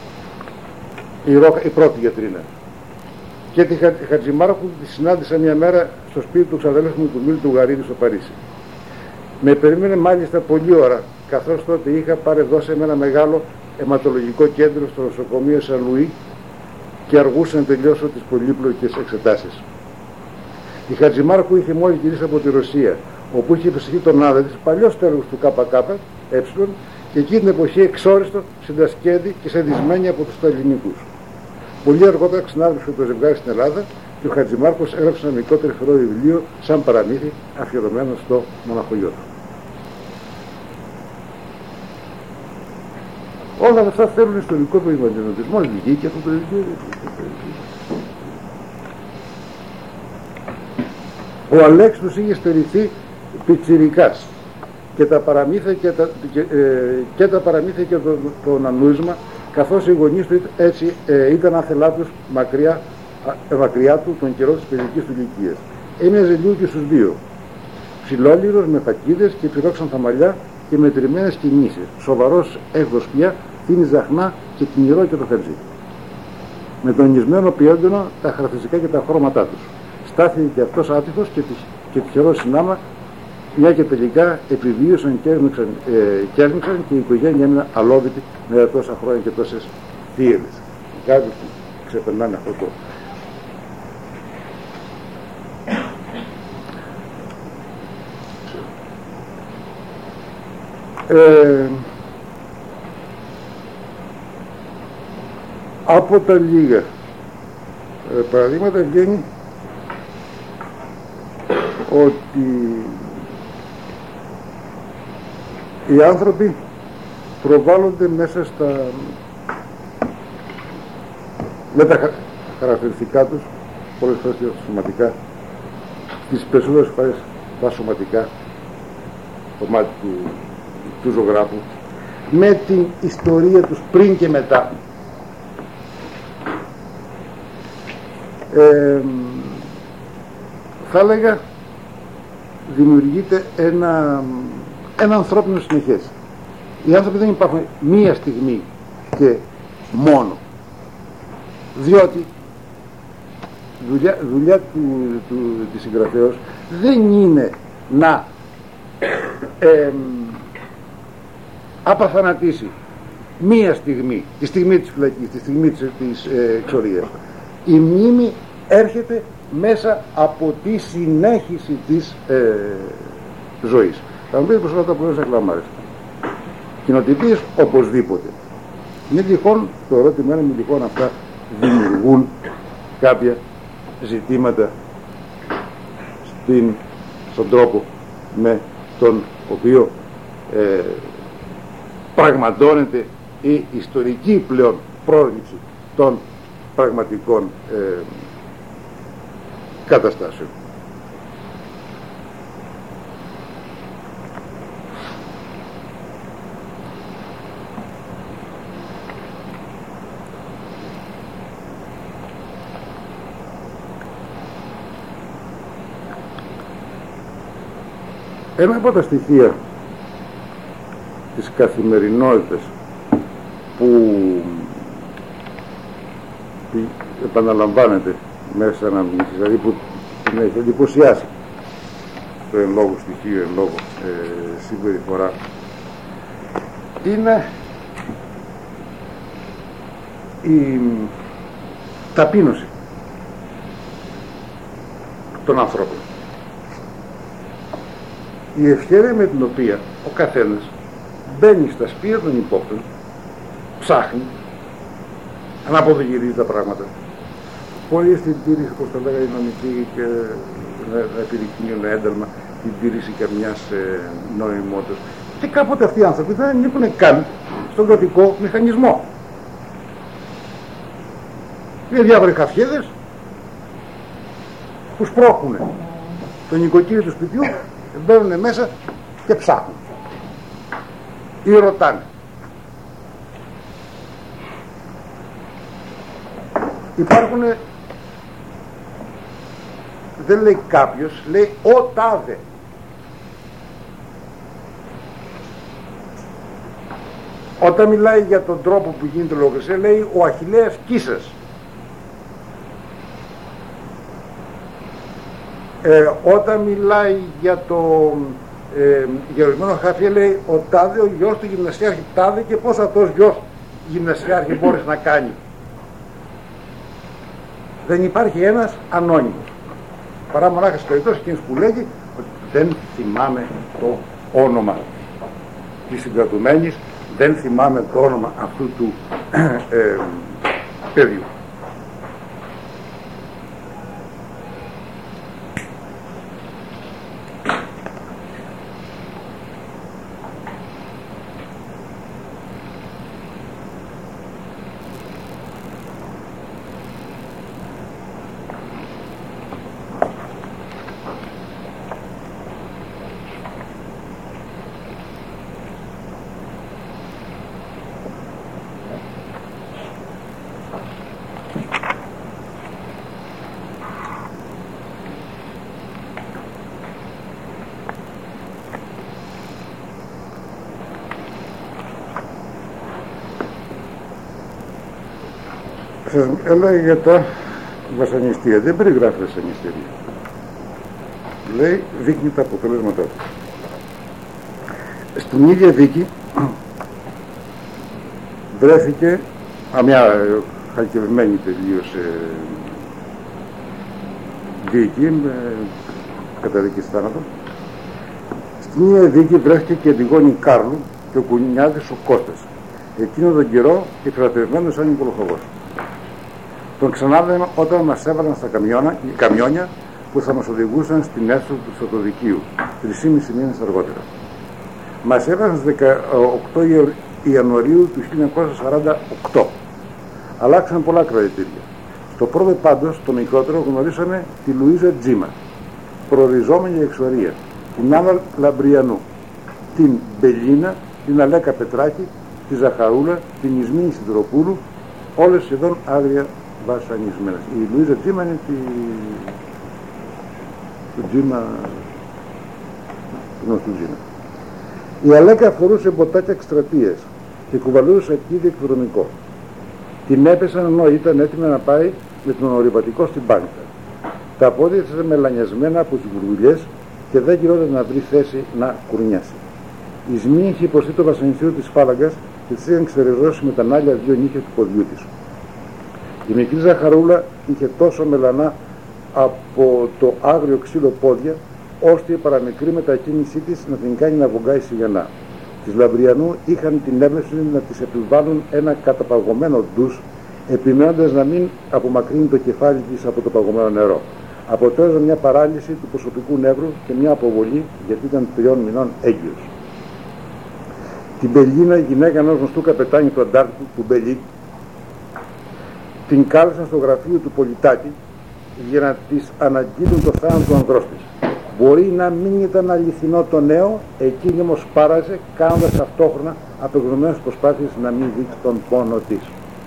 η πρώτη γιατρίνα, και τη Χατζημάρκου τη συνάντησα μια μέρα στο σπίτι του ξαδέλφου μου του Μίλη του Γαρίδη στο Παρίσι. Με περίμενε μάλιστα πολλή ώρα, καθώς τότε είχα παρεδώσει με ένα μεγάλο αιματολογικό κέντρο στο νοσοκομείο Σαν Λουί και αργούσα να τελειώσω τις πολύπλοκες εξετάσεις. Η Χατζημάρκου είχε μόλις γυρίσει από τη Ρωσία, όπου είχε επισκεφθεί τον άδελφο της, παλιός τέλος του ΚΚΕ, και εκεί την εποχή εξόριστο, συντασκέντη και σεντισμένη από τους Σταλινικούς. Πολύ αργότερα ξανάρβησε το ζευγάρι στην Ελλάδα και ο Χατζημάρκος έγραψε ένα μικρό τρυφερό βιβλίο σαν παραμύθι αφιερωμένο στο μοναχογιό του. Όλα αυτά θέλουν ιστορικό προβληματισμό, λυγή και αυτό το βιβλίο. Ο Αλέξης τους είχε στερηθεί πιτσιρικάς και τα παραμύθια και το νανούισμα, καθώς οι γονείς του έτσι ήταν άθελά τους μακριά του τον καιρό της παιδικής του ηλικίας. Έμοιαζε λίγο και στους δύο. Ψηλόλυρος με φακίδες και πυρόξανθα μαλλιά και μετρημένες κινήσεις. Σοβαρός έκδος πια, θύμιζε αχνά και τιμηρό και το χατζί. Με τον νησμένο πιέντονο τα χαρακτηριστικά και τα χρώματά τους. Στάθηκε και αυτός άτυχος και τυχερός συνάμα, μια και τελικά επιβίωσαν και έρμηξαν και η οικογένεια έμεινε αλόβητη με τόσα χρόνια και τόσες θύελες. Κάποιοι ξεπερνάνε αυτό το. Από τα λίγα παραδείγματα βγαίνει ότι Οι άνθρωποι προβάλλονται μέσα με τα χαρακτηριστικά τους, πολλές φορές και σωματικά, τις περισσότερες φορές τα σωματικά, το μάτι του ζωγράφου, με την ιστορία τους πριν και μετά. Θα έλεγα δημιουργείται ένα ανθρώπινο συνεχές. Οι άνθρωποι δεν υπάρχουν μία στιγμή και μόνο, διότι δουλειά της συγγραφέως δεν είναι να απαθανατήσει μία στιγμή, τη στιγμή της φυλακής, τη στιγμή της εξορίας. Η μνήμη έρχεται μέσα από τη συνέχιση της ζωής. Θα μου πείτε πως όλα τα που έζησα κλαμάρες. Κοινοτυπίες οπωσδήποτε. Μη τυχόν, το ερώτημα είναι μη τυχόν αυτά δημιουργούν κάποια ζητήματα στον τρόπο με τον οποίο πραγματώνεται η ιστορική πλέον πρόληψη των πραγματικών καταστάσεων. Ένα από τα στοιχεία της καθημερινότητας που επαναλαμβάνεται μέσα να μιλήσει, δηλαδή που την έχει εντυπωσιάσει το εν λόγω στοιχείο, εν λόγω συμπεριφορά, είναι η ταπείνωση των ανθρώπων. Η ευχέρεια με την οποία ο καθένας μπαίνει στα σπίτια των υπόπτων, ψάχνει, αναποδογυρίζει τα πράγματα, πολύ στην τήρηση, όπως το λέγανε οι νομικοί, και να επιδεικνύει ένα ένταλμα, την τήρηση καμιάς νοημότητας. Και κάποτε αυτοί οι άνθρωποι δεν ανήκουν καν στον κρατικό μηχανισμό. Είναι διάφοροι χαφιέδες που σπρώχνουν τον νοικοκύριο του σπιτιού, μπαίνουν μέσα και ψάχνουν ή ρωτάνε. Υπάρχουν, δεν λέει κάποιος, λέει ο τάδε. Όταν μιλάει για τον τρόπο που γίνεται λογοκρισία, λέει ο Αχιλλέας Κίσας. Όταν μιλάει για το γεροσμένο χαφιέ, λέει ο τάδε, ο γιος του γυμνασιάρχη τάδε, και πώς αυτός γιος γυμνασιάρχη μπόρεσε να κάνει. Δεν υπάρχει ένας ανώνυμος, παρά μονάχα στις περιπτώσεις εκείνης που λέγει ότι δεν θυμάμαι το όνομα της συγκρατουμένης, δεν θυμάμαι το όνομα αυτού του παιδιού. Έλεγε για τα βασανιστήρια, δεν περιγράφει βασανιστήρια, λέει δείχνει τα αποτελέσματά του. Στην ίδια δίκη βρέθηκε μια χαλκευμένη τελείως δίκη με καταδίκη θάνατο. Στην ίδια δίκη βρέθηκε και η Αντιγόνη Κάρλου και ο κουνιάδης ο Κώστας, εκείνο τον καιρό εκρατευμένος σαν Νικολοχαγός. Τον ξανάδαμε όταν μας έβαλαν στα καμιόνια που θα μας οδηγούσαν στην αίθουσα του Σωτοδικείου 3,5 μήνες αργότερα. Μας έφτασαν στις 18 Ιανουαρίου του 1948. Αλλάξαν πολλά κρατητήρια. Στο πρώτο πάντως, το μικρότερο, γνωρίσαμε τη Λουίζα Τζίμα, προοριζόμενη για εξορία, την Άννα Λαμπριανού, την Μπελίνα, την Αλέκα Πετράκη, τη Ζαχαρούλα, την Ισμήνη Σιδηροπούλου, όλες σχεδόν άγρια βασανισμένες. Η Λουίζα Τζίμα είναι του Τζίμα, του γνωστού Τζίμα. Η Αλέκα φορούσε μποτάκια εκστρατείες και κουβαλούσε σακίδι εκδρομικό. Την έπεσαν ενώ ήταν έτοιμη να πάει με τον ορειβατικό στην Πάντα. Τα πόδια της ήταν μελανιασμένα από τις βουρβουλιές και δεν γινόταν να βρει θέση να κουρνιάσει. Η Σμήνη είχε υποστεί το βασανιστήριο της φάλαγγας και της είχαν ξεριζώσει με τα νάλια δύο νύχια του ποδιού της. Η μικρή Ζαχαρούλα είχε τόσο μελανά από το άγριο ξύλο πόδια, ώστε η παραμικρή μετακίνησή της να την κάνει να βογκάει σιγανά. Της Λαμπριανού είχαν την έμπνευση να της επιβάλλουν ένα καταπαγωμένο ντους, επιμένοντας να μην απομακρύνει το κεφάλι της από το παγωμένο νερό. Αποτέλεσαν μια παράλυση του προσωπικού νεύρου και μια αποβολή, γιατί ήταν 3 μηνών έγκυος. Την Μπελίνα, η γυναίκα ενός γνωστού καπετάνιου του Αντάρτικου, του Μπελί, την κάλεσαν στο γραφείο του Πολιτάκη για να της αναγγείλουν το θάνατο του ανδρός της. Μπορεί να μην ήταν αληθινό το νέο, εκείνη όμως πάραζε, κάνοντας ταυτόχρονα απεγνωμένες προσπάθειες να μην δει τον πόνο της.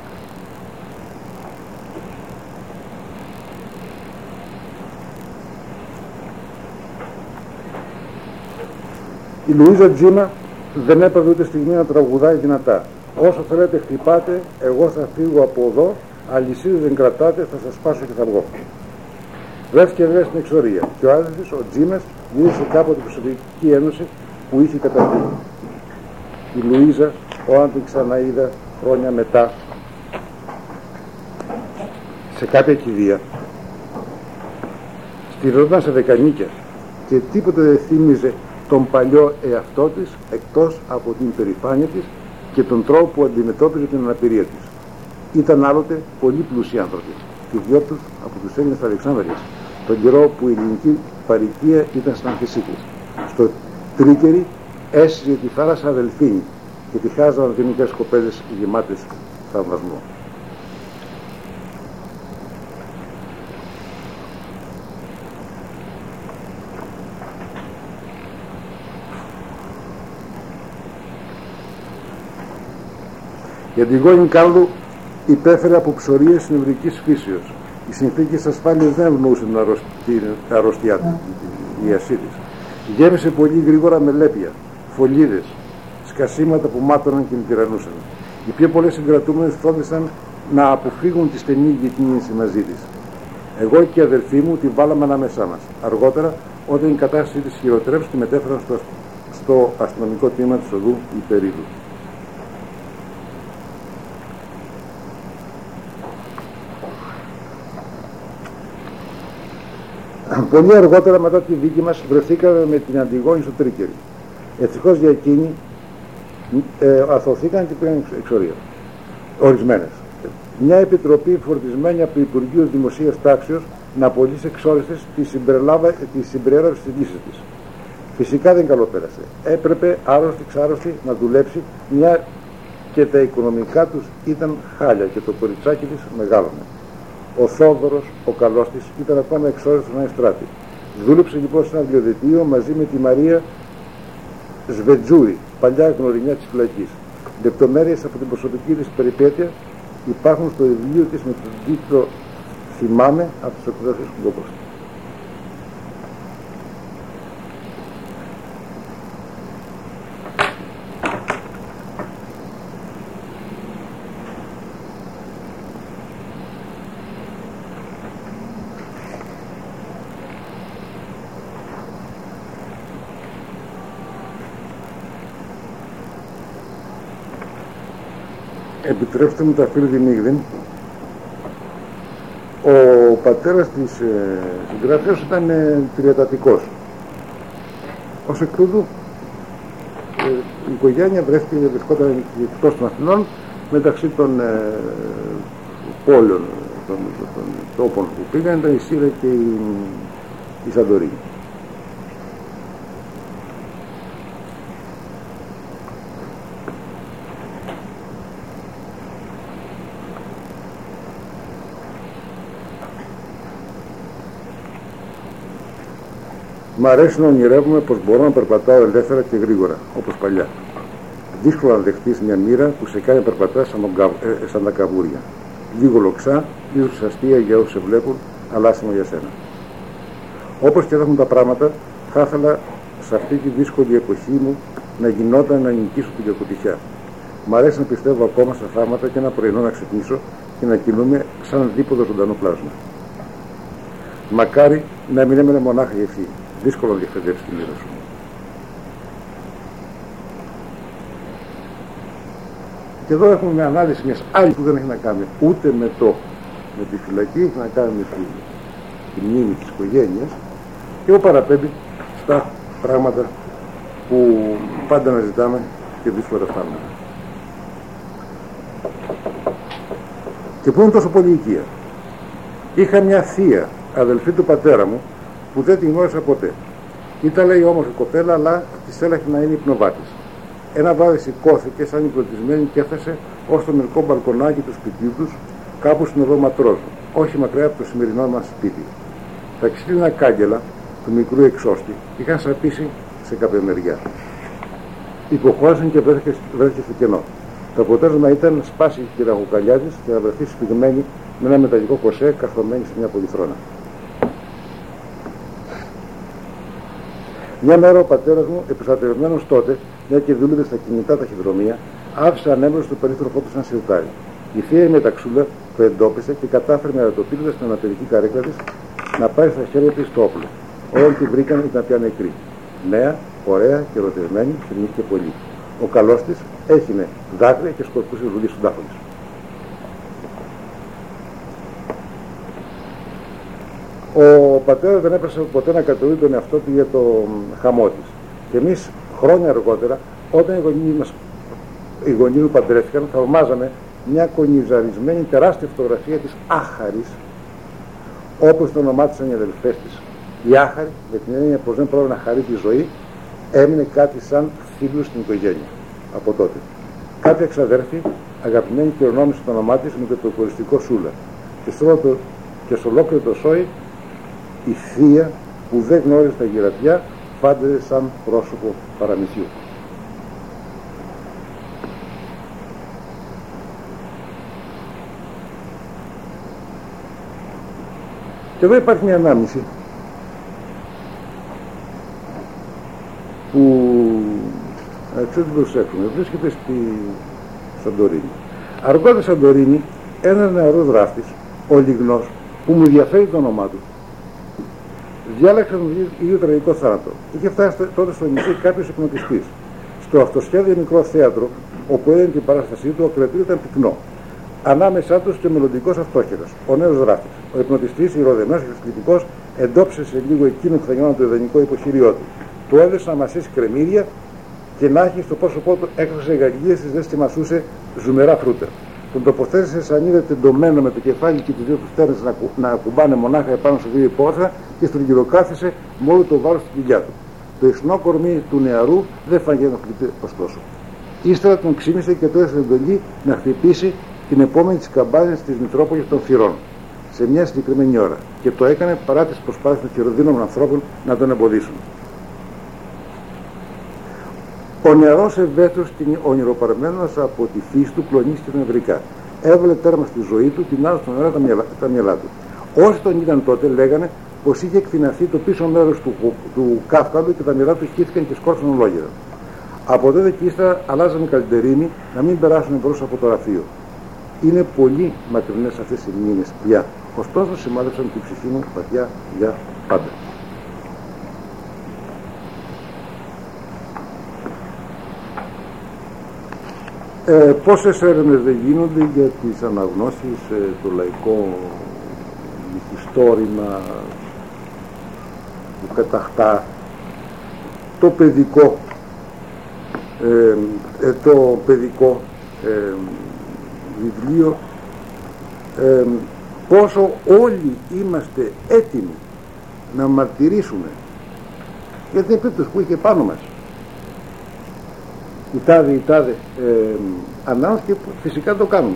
Η Λουίζα Τζίμα δεν έπρεπε ούτε στιγμή να τραγουδάει δυνατά. Όσο θέλετε χτυπάτε, εγώ θα φύγω από εδώ, αλυσίδες δεν κρατάτε, θα σας σπάσω και θα βγω. Βρέθηκε βέβαια στην εξορία και ο άδελφος, ο Τζίμας, γύρισε κάποτε τη Σοβιετική Ένωση που είχε καταστεί. Η Λουίζα, όταν την ξαναείδα χρόνια μετά, σε κάποια κηδεία, στηριζόταν σε δεκανίκια και τίποτε δεν θύμιζε τον παλιό εαυτό της, εκτός από την υπερηφάνεια της και τον τρόπο που αντιμετώπιζε την αναπηρία της. Ήταν άλλοτε πολύ πλούσιοι άνθρωποι, και δυο τους από τους Έλληνες Αλεξάνδρειας, τον καιρό που η ελληνική παροικία ήταν στην άνθησή της. Στο Τρίκερι έσυζε τη θάλασσα Αδελφίνη και τη χάζαν δύο μικρές κοπέλες γεμάτες θαυμασμό. Η Αντιγόνη Κάρλου υπέφερε από ψωρίες νευρικής φύσεως. Οι συνθήκες ασφάλειας δεν ευνοούσαν την αρρώστιά της, η ασύ της. Γέμισε πολύ γρήγορα με λέπια, φωλίδες, σκασίματα που μάτωναν και την τυραννούσαν. Οι πιο πολλές συγκρατούμενες φρόντισαν να αποφύγουν τη στενή γεκίνηση μαζί της. Εγώ και οι αδελφοί μου τη βάλαμε ανάμεσά μας. Αργότερα, όταν η κατάσταση της χειροτρέψη, τη μετέφεραν στο αστυνομικό τμήμα της οδού Υπερίδου. Πολύ αργότερα μετά τη δίκη μας βρεθήκαμε με την Αντιγόνη στο Τρίκερι. Ευτυχώς για εκείνη αθωθήκαν και πήγαν εξορία. Ορισμένες. Μια επιτροπή φορτισμένη από το Υπουργείο Δημοσίας Τάξεως να απολύσει εξόριστες τη συμπεριέλαβε στις λύσεις της. Φυσικά δεν καλοπέρασε. Έπρεπε άρρωστη ξάρρωστη να δουλέψει, μια και τα οικονομικά τους ήταν χάλια και το κοριτσάκι της μεγάλωνε. Ο Θόδωρος, ο καλός της, ήταν ακόμα εξόριστος να εστράτη. Δούλεψε λοιπόν σε ένα βιβλιοδετείο μαζί με τη Μαρία Σβετζούρη, παλιά γνωρινιά της φυλακής. Λεπτομέρειες από την προσωπική της περιπέτεια υπάρχουν στο βιβλίο της με τον τίτλο «Θυμάμαι» από τις εκδόσεις του Κόκκοστη. Επιτρέψτε μου τα φίλη Δημήγδιν. Ο πατέρας της συγγραφέας ήταν τριατατικός. Ως εκ τούτου η οικογένεια βρισκόταν εκτός των Αθηνών, μεταξύ των πόλεων, των τόπων που πήγαν ήταν η Σύρα και η Σαντορίνη. Μ' αρέσει να ονειρεύομαι πως μπορώ να περπατάω ελεύθερα και γρήγορα, όπως παλιά. Δύσκολο να δεχτείς μια μοίρα που σε κάνει να περπατάς σαν τα καβούρια. Λίγο λοξά, ίσως αστεία για όσους σε βλέπουν, αλλά άσχημα για σένα. Όπως και θα έχουν τα πράγματα, θα ήθελα σε αυτή τη δύσκολη εποχή μου να γινόταν να νικήσω την κακοτυχιά. Μ' αρέσει να πιστεύω ακόμα στα θαύματα και ένα πρωινό να ξυπνήσω και να κινούμαι σαν δίποδο ζωντανό πλάσμα. Μακάρι να μην έμενε μονάχα η ευχή. Δύσκολο να διευθετεύσει τη μοίρα σου. Και εδώ έχουμε μια ανάλυση μιας άλλης που δεν έχει να κάνει ούτε με τη φυλακή, έχει να κάνει με τη μνήμη της οικογένειας, και εγώ παραπέμπει στα πράγματα που πάντα αναζητάμε και δύσκολα φτάνουμε. Και που είναι τόσο πολύ οικία. Είχα μια θεία, αδελφή του πατέρα μου, που δεν την γνώρισα ποτέ. Ήταν, λέει, όμορφη κοπέλα, αλλά της έλαχε να είναι υπνοβάτης. Ένα βράδυ σηκώθηκε σαν υπνοτισμένη και έφτασε ως το μερικό μπαλκονάκι του σπιτιού τους, κάπου στην οδό Ματρόζου, όχι μακριά από το σημερινό μας σπίτι. Τα ξύλινα κάγκελα του μικρού εξώστη είχαν σαπίσει σε κάποια μεριά. Υποχώρησαν και βρέθηκε στο κενό. Το αποτέλεσμα ήταν να σπάσει η ραχοκαλιά της και να βρεθεί σφιγμένη με ένα μεταλλικό κοσέ καθωμένη σε μια πολυθρόνα. Μια μέρα ο πατέρας μου, επιστρατευμένος τότε, μια και δούλευε στα κινητά ταχυδρομεία, άφησε ανέμελο στο περίστροφό του σαν σιρτάρι. Η θεία η μεταξούλα το εντόπισε και κατάφερε με αεροτοπίδα στην αναπηρική καρέκλα της να πάρει στα χέρια της το όπλο. Όταν τη βρήκαν ήταν πια νεκρή. Νέα, ωραία και ερωτευμένη, θυμήθηκε πολύ. Ο καλός της έχινε δάκρυα και σκορπούσε βουλή στον τάφο της. Ο πατέρας δεν έπρεπε ποτέ να κατηγορεί τον εαυτό του για το χαμό της. Και εμείς χρόνια αργότερα, όταν οι γονείς μου παντρεύτηκαν, θαυμάζαμε μια κονιζαρισμένη τεράστια φωτογραφία της Άχαρης, όπως το ονομάτισαν οι αδελφές της. Η Άχαρη, με την έννοια πως δεν πρόβλημα να χαρεί τη ζωή, έμεινε κάτι σαν φίλου στην οικογένεια από τότε. Κάποια εξαδέρφη, αγαπημένη, κληρονόμησε το όνομά της με το προχωριστικό Σούλα. Και στο ολόκληρο το σόι, η θεία που δεν γνώριζε τα γυρατιά, φάνταζε σαν πρόσωπο παραμυθιού. Και εδώ υπάρχει μια ανάμνηση που ξέρω την προσέχουμε. Βρίσκεται στη Σαντορίνη. Αργότερα Σαντορίνη, ένας νεαρός δράστης, ο Λιγνός, που μου ενδιαφέρει το όνομά του, διάλεξε τον ίδιο τραγικό θάνατο. Είχε φτάσει τότε στο νησί κάποιος υπνοτιστής. Στο αυτοσχέδιο μικρό θέατρο, όπου έδινε την παράστασή του, ο κριτήριο ήταν πυκνό. Ανάμεσά τους και μελλοντικός αυτόχειρας, ο νέος δράστης. Ο υπνοτιστής, ηρωδεμένος και θλιπτικός, εντόπισε σε λίγο εκείνο που θα γινόταν το ιδανικό υποχείριό του. Του έδωσε να μασίσει κρεμμύδια και να έχει στο πρόσωπό του έκρουσε γαλλίες της, δεν στιμασούσε ζουμερά φρούτα. Τον τοποθέτησε σαν είδε τεντωμένο με το κεφάλι και τις δύο του στέρνες να ακουμπάνε μονάχα επάνω σε δύο υπόθρα και στρογγυλοκάθισε με όλο το βάρος στην κοιλιά του. Το ισχνό κορμί του νεαρού δεν φάγε ενοχλητή ωστόσο. Ύστερα τον ξύμισε και του έδωσε εντολή να χτυπήσει την επόμενη της καμπάνιας της Μητρόπολης των Θυρών σε μια συγκεκριμένη ώρα. Και το έκανε παρά τις προσπάθειες των χειροδύναμων ανθρώπων να τον εμποδίσουν. Ο νεαρός ευαίσθητος και ονειροπαρμένος από τη φύση του κλονίστηκε νευρικά. Έβαλε τέρμα στη ζωή του, την άλλα στον αέρα τα μυαλά του. Όσοι τον είδαν τότε λέγανε πως είχε εκφυναθεί το πίσω μέρος του κάφκαλου και τα μυαλά του χύθηκαν και σκόρπισαν ολόγερα. Από τότε και ύστερα αλλάζαμε καλυτερίνη να μην περάσουν μπρος από το γραφείο. Είναι πολύ μακρινές αυτές οι μήνες πια, ωστόσο σημάδεψαν την ψυχή μου βαθιά για πάντα. Πόσες έρευνες δεν γίνονται για τις αναγνώσεις, το λαϊκό μυθιστόρημα, το καταχτά, το παιδικό βιβλίο, πόσο όλοι είμαστε έτοιμοι να μαρτυρήσουμε για την επίπτωση που είχε πάνω μας η τάδε ανάγνωση, και φυσικά το κάνουμε.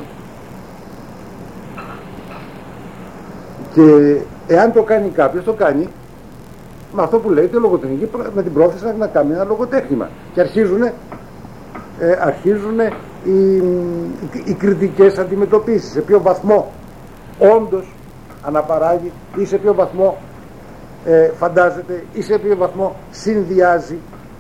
Και εάν το κάνει κάποιος, το κάνει με αυτό που λέγεται λογοτεχνική, με την πρόθεση να κάνει ένα λογοτέχνημα. Και αρχίζουν οι κριτικές αντιμετωπίσεις, σε ποιο βαθμό όντως αναπαράγει ή σε ποιο βαθμό φαντάζεται ή σε ποιο βαθμό συνδυάζει.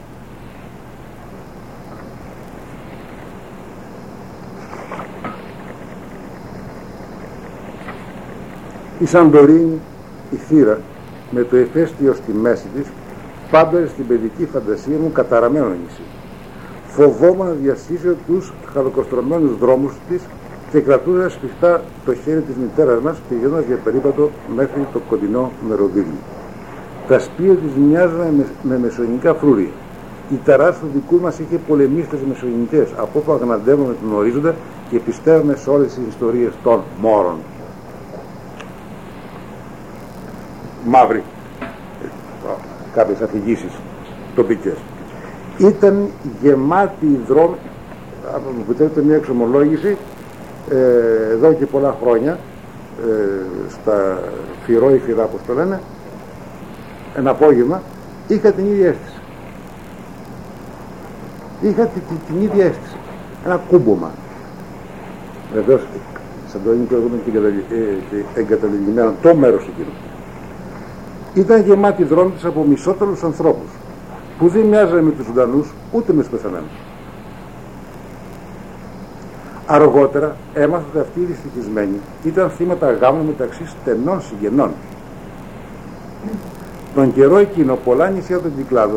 Η Σαντορίνη, η θύρα, με το ηφαίστειο στη μέση της, πάντοτε στην παιδική φαντασία μου καταραμένο νησί. Φοβόμουν να διασχίσω τους χαλοκοστρωμένους δρόμους της και κρατούσα σφιχτά το χέρι της μητέρας μας, πηγαίνοντας για περίπατο μέχρι το κοντινό μεροδίλιο. Τα σπία της μοιάζαν με μεσογειακά φρούρια. Η ταράς του δικού μας είχε πολεμίστες μεσογειακές, από όπου αγναντεύαμε τον ορίζοντα και πιστεύαμε σε όλες τις ιστορίες των Μόρων. Μαύροι, κάποιες αφηγήσεις τοπικές. Ήταν γεμάτη οι δρόμοι, αν μου επιτρέπετε μια εξομολόγηση, εδώ και πολλά χρόνια, στα Φυρόηφυρα, όπως το λένε, ένα απόγευμα, είχα την ίδια αίσθηση. Είχα την ίδια αίσθηση. Ένα κούμπομα. Βεβαίως, σαν το είναι και εγκαταλειμμένο το μέρος εκείνο. Ήταν γεμάτη δρόμοι της από μισότελους ανθρώπους, που δεν μοιάζανε με τους ζωντανούς ούτε με τους πεθαμένους. Αργότερα έμαθα ότι αυτοί οι δυστυχισμένοι ήταν θύματα γάμου μεταξύ στενών συγγενών. Τον καιρό εκείνο πολλά νησιά των Κυκλάδων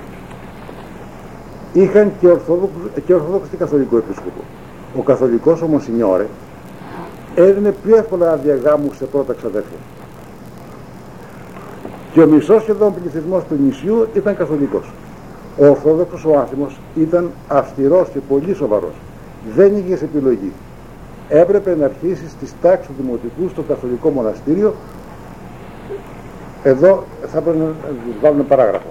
είχαν και ορθόδοξο και καθολικό επίσκοπο. Ο καθολικός, ο Μονσινιόρε, έδινε πιο εύκολα άδεια γάμου σε πρώτα ξαδέρφια. Και ο μισός σχεδόν πληθυσμός του νησιού ήταν καθολικός. Ο ορθόδοξος, ο άθιμος, ήταν αυστηρός και πολύ σοβαρός. Δεν είχε επιλογή. Έπρεπε να αρχίσει στις τάξεις του δημοτικού στο καθολικό μοναστήριο. Εδώ θα πρέπει να βάλουμε παράγραφο.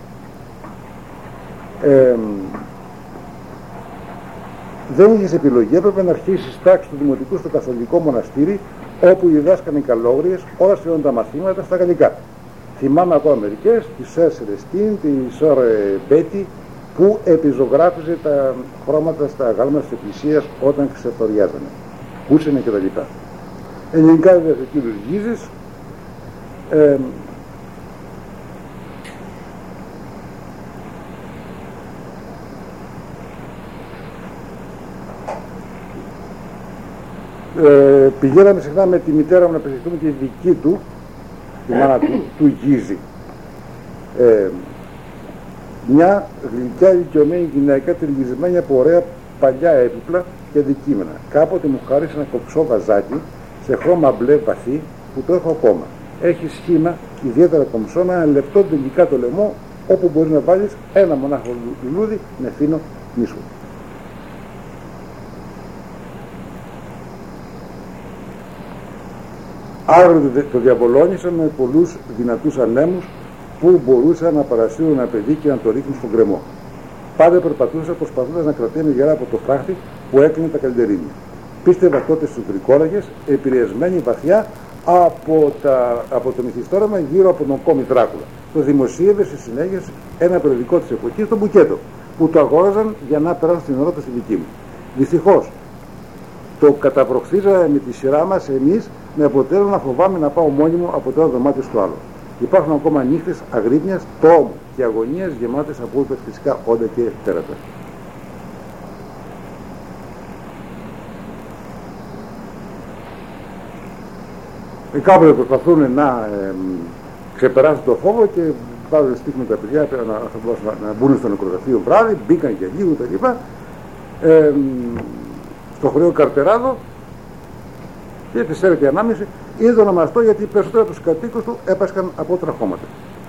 Δεν είχε επιλογή. Έπρεπε να αρχίσει στις τάξεις του δημοτικού στο καθολικό μοναστήρι, όπου διδάσκαν οι καλόγριες όλα σχεδόν τα μαθήματα στα γαλλικά. Θυμάμαι ακόμα μερικές, τη Σέρ Σελεστίν, τη Σόρ Μπέτι, που επιζωγράφιζε τα χρώματα στα γάλματα της εκκλησίας όταν ξεθοριάζανε. Κούσαινε και τα λοιπά. Ελληνικά βέβαια ο κύριος Γίζης, πηγαίναμε συχνά με τη μητέρα μου να επισκεφτούμε τη δική του, τη μάνα του Γίζη. Μια γλυκιά ηλικιωμένη γυναίκα τυλιγισμένη από ωραία παλιά έπιπλα και αντικείμενα. Κάποτε μου χάρισε ένα κοψό βαζάκι σε χρώμα μπλε βαθύ που το έχω ακόμα. Έχει σχήμα ιδιαίτερα κομψό με ένα λεπτό τελικά το λαιμό, όπου μπορεί να βάλεις ένα μονάχο λουλούδι με φίνο μίσου. Αύριο το διαβολώνησα με πολλούς δυνατούς ανέμους που μπορούσαν να παρασύρουν ένα παιδί και να το ρίχνουν στον κρεμό. Πάντα περπατούσα προσπαθώντας να κρατήσει γερά από το φράχτη που έκλεινε τα καλντερίνια. Πίστευα τότε στους βρικόλαγες, επηρεασμένοι βαθιά από το μυθιστόρημα γύρω από τον κόμι Δράκουλα. Το δημοσίευε στη συνέχεια ένα περιοδικό της εποχής, το Μπουκέτο, που το αγόραζαν για να περάσουν στην ώρα στη δική μου. Δυστυχώς, το καταπροχθίζαμε με τη σειρά μας εμείς, με αποτέλεσμα να φοβάμαι να πάω μόνη μου από το ένα δωμάτιο στο άλλο. Υπάρχουν ακόμα νύχτες αγρύπνιας, τρόμου και αγωνίας γεμάτες από υπερφυσικά όντα και τέρατα. Κάποτε προσπαθούν να ξεπεράσουν το φόβο και βάζουν στίχημα τα παιδιά να μπουν στο νεκροταφείο βράδυ, μπήκαν και λίγο τα λοιπά, στο χωριό Καρτεράδο, και της έρεται η ανάμνηση, είδε ονομαστό γιατί οι περισσότεροι από τους κατοίκους του έπασχαν από τραχώματα.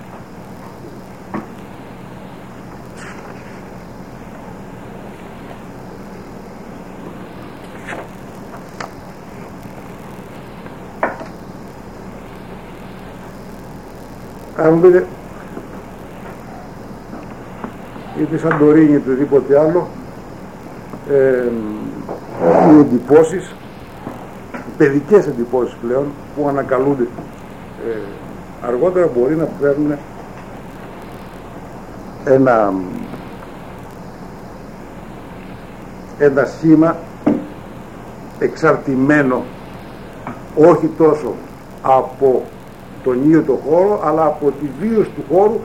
Αν μου πείτε ή τη Σαντορίνη ή οτιδήποτε άλλο, οι εντυπώσεις, παιδικές εντυπώσεις πλέον που ανακαλούνται αργότερα μπορεί να φέρουν ένα σχήμα εξαρτημένο όχι τόσο από τον ίδιο το χώρο, αλλά από τη βίωση του χώρου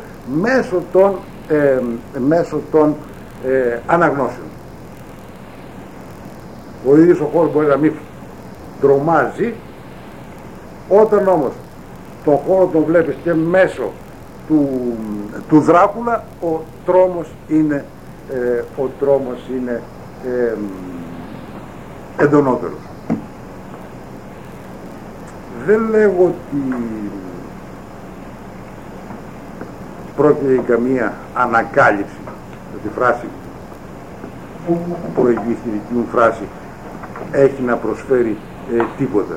μέσω των αναγνώσεων. Ο ίδιος ο χώρος μπορεί να μην τρομάζει, όταν όμως τον χώρο τον βλέπεις και μέσω του Δράκουλα, ο τρόμος είναι εντονότερος. Δεν λέγω ότι πρόκειται για καμία ανακάλυψη, τη φράση που έχει στη δική μου φράση έχει να προσφέρει τίποτα.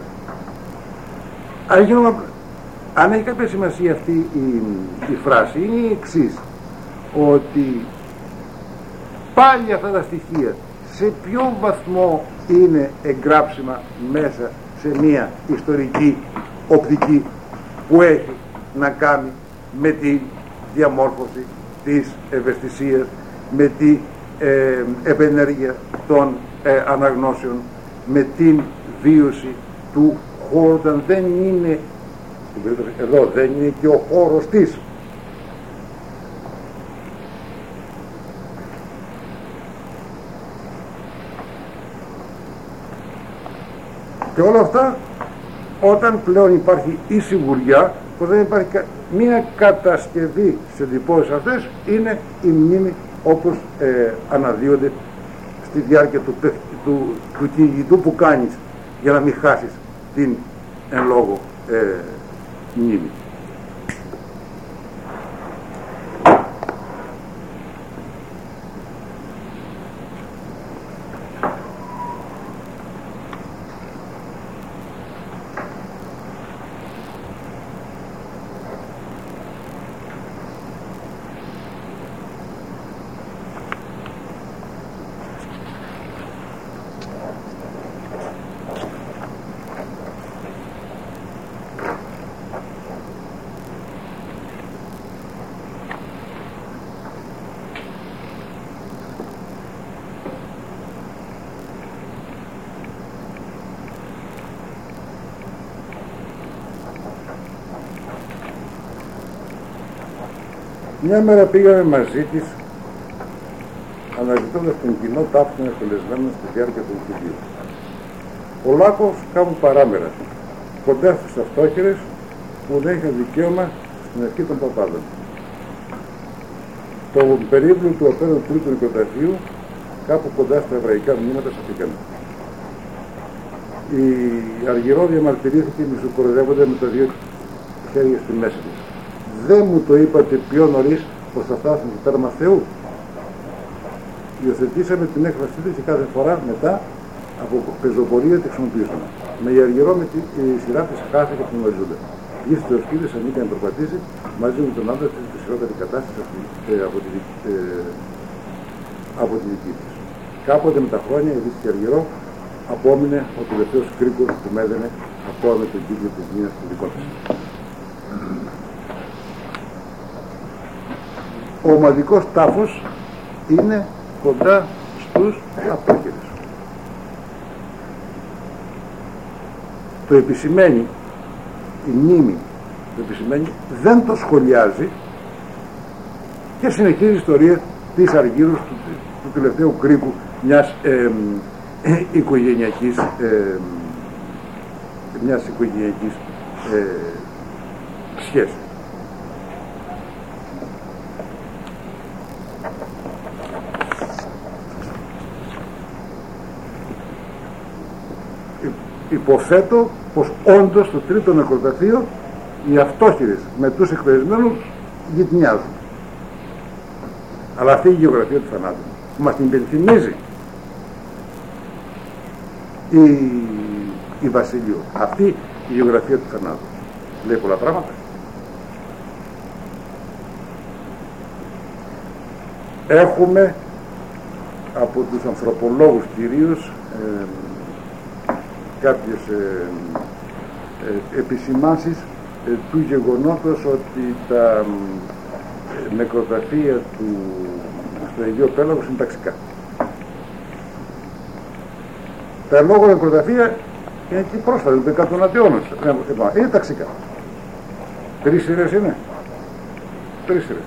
Αν έχει κάποια σημασία αυτή η φράση, είναι η εξής, ότι πάλι αυτά τα στοιχεία σε ποιο βαθμό είναι εγγράψιμα μέσα σε μια ιστορική οπτική που έχει να κάνει με τη διαμόρφωση της ευαισθησίας, με την επενέργεια των αναγνώσεων, με την βίωση του χώρου, όταν δεν είναι εδώ, δεν είναι και ο χώρος της. Και όλα αυτά όταν πλέον υπάρχει η σιγουριά πως δεν υπάρχει μία κατασκευή σε εντυπώσεις αυτές, είναι η μνήμη όπως αναδύονται στη διάρκεια του κυνηγητού που κάνεις για να μην χάσεις την εν λόγω μνήμη. Μια μέρα πήγαμε μαζί της, αναζητώντας τον κοινό τάφο των εκτελεσμένων στη διάρκεια του κηδείου. Ο Λάκος κάπου παράμερα, κοντά στους αυτόχειρες που δεν είχαν δικαίωμα στην ευχή των παπάδων. Το περίπλου του απέναντι τρίτου νοικοταφείου, κάπου κοντά στα εβραϊκά μνήματα σωθήκαν. Η Αργυρό διαμαρτυρήθηκε μισοκοροδεύοντα με τα δύο χέρια στη μέση της. Δεν μου το είπατε πιο νωρίς πως θα φτάσουμε στο τέρμα Θεού? Υιοθετήσαμε την έκφρασή της και κάθε φορά μετά από πεζοπορία τη χρησιμοποιήσαμε. Με η Αργυρό με τη σειρά της χάθηκε και γνωριζούνται. Γύρισε το σκύλι σαν να περπατήσει μαζί με τον άντρα της στη χειρότερη κατάσταση από τη δική της. Κάποτε με τα χρόνια η Δύση Αργυρό απόμεινε ο τελευταίος κρίκος που μέδαινε ακόμα με τον κύκλο της μήνας του δικό της. Ο ομαδικός τάφος είναι κοντά στους αυτόχειρες. Το επισημαίνει η μνήμη, το επισημαίνει, δεν το σχολιάζει και συνεχίζει η ιστορία της Αργύρου του τελευταίου κρίκου μιας οικογενειακής σχέσης. Υποθέτω πως όντως στο τρίτο νεκροταφείο οι αυτόχειρες με τους εκπαιδευμένους γυτνιάζουν. Αλλά αυτή η γεωγραφία του θανάτου που μας την υπενθυμίζει η Βασιλείου, αυτή η γεωγραφία του θανάτου λέει πολλά πράγματα. Έχουμε από τους ανθρωπολόγους κυρίως κάποιες επισημάνσεις του γεγονότος ότι νεκροταφεία του στο Αιγαίο Πέλαγος είναι ταξικά. Τα λόγω νεκροταφεία είναι εκεί πρόσφατα, είναι εκατομμύρια αιώνας. Είναι ταξικά. 3 σειρές είναι. 3 σειρές.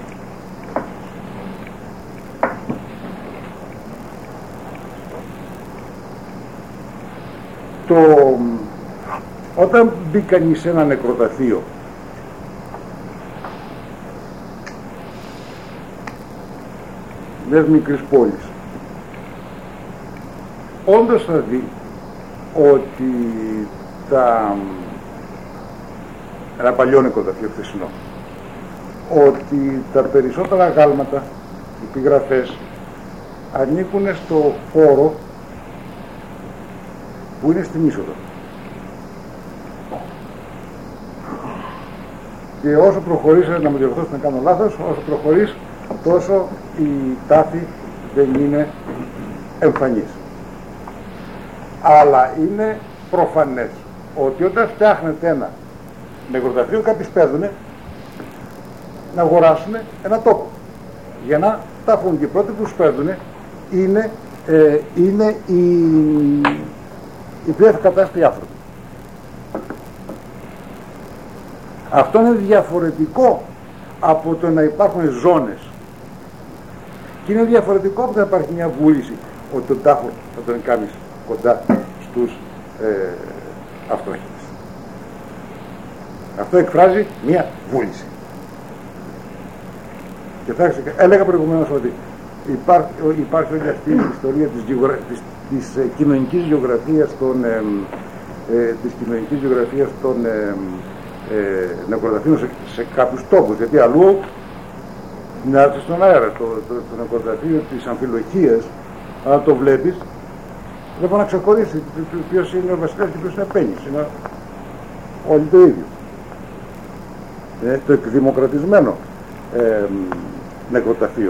Όταν μπει κανείς σε ένα νεκροταφείο μιας μικρής πόλης, όντως θα δει ότι ένα παλιό νεκροταφείο χθεσινό, ότι τα περισσότερα γάλματα, οι επιγραφές, ανήκουν στο χώρο που είναι στην είσοδο. Και όσο προχωρείς, να μου διορθώσετε να κάνω λάθος, όσο προχωρείς τόσο η τάφη δεν είναι εμφανής. Αλλά είναι προφανές ότι όταν φτιάχνετε ένα νεκροταφείο, κάποιοι σπέβδουνε να αγοράσουν ένα τόπο για να τάφουν, και οι πρώτοι που σπέβδουνε είναι οι πιο ευκατάστατοι άνθρωποι. Αυτό είναι διαφορετικό από το να υπάρχουν ζώνες, και είναι διαφορετικό από το να υπάρχει μια βούληση ότι τον τάφο θα τον κάνεις κοντά στους αυτόχειρες. Αυτό εκφράζει μια βούληση. Και θα έλεγα προηγουμένως ότι υπάρχει όλη αυτή η ιστορία της κοινωνικής γεωγραφίας των νεκροταφείων σε κάποιους τόπους, γιατί αλλού να έρθει στον αέρα το νεκροταφείο της Αμφιλοχίας, αν το βλέπεις δεν μπορεί να ξεχωρίσει ποιος είναι ο βασιλιάς και ποιος είναι πένης. Είναι όλοι το ίδιο. Το εκδημοκρατισμένο νεκροταφείο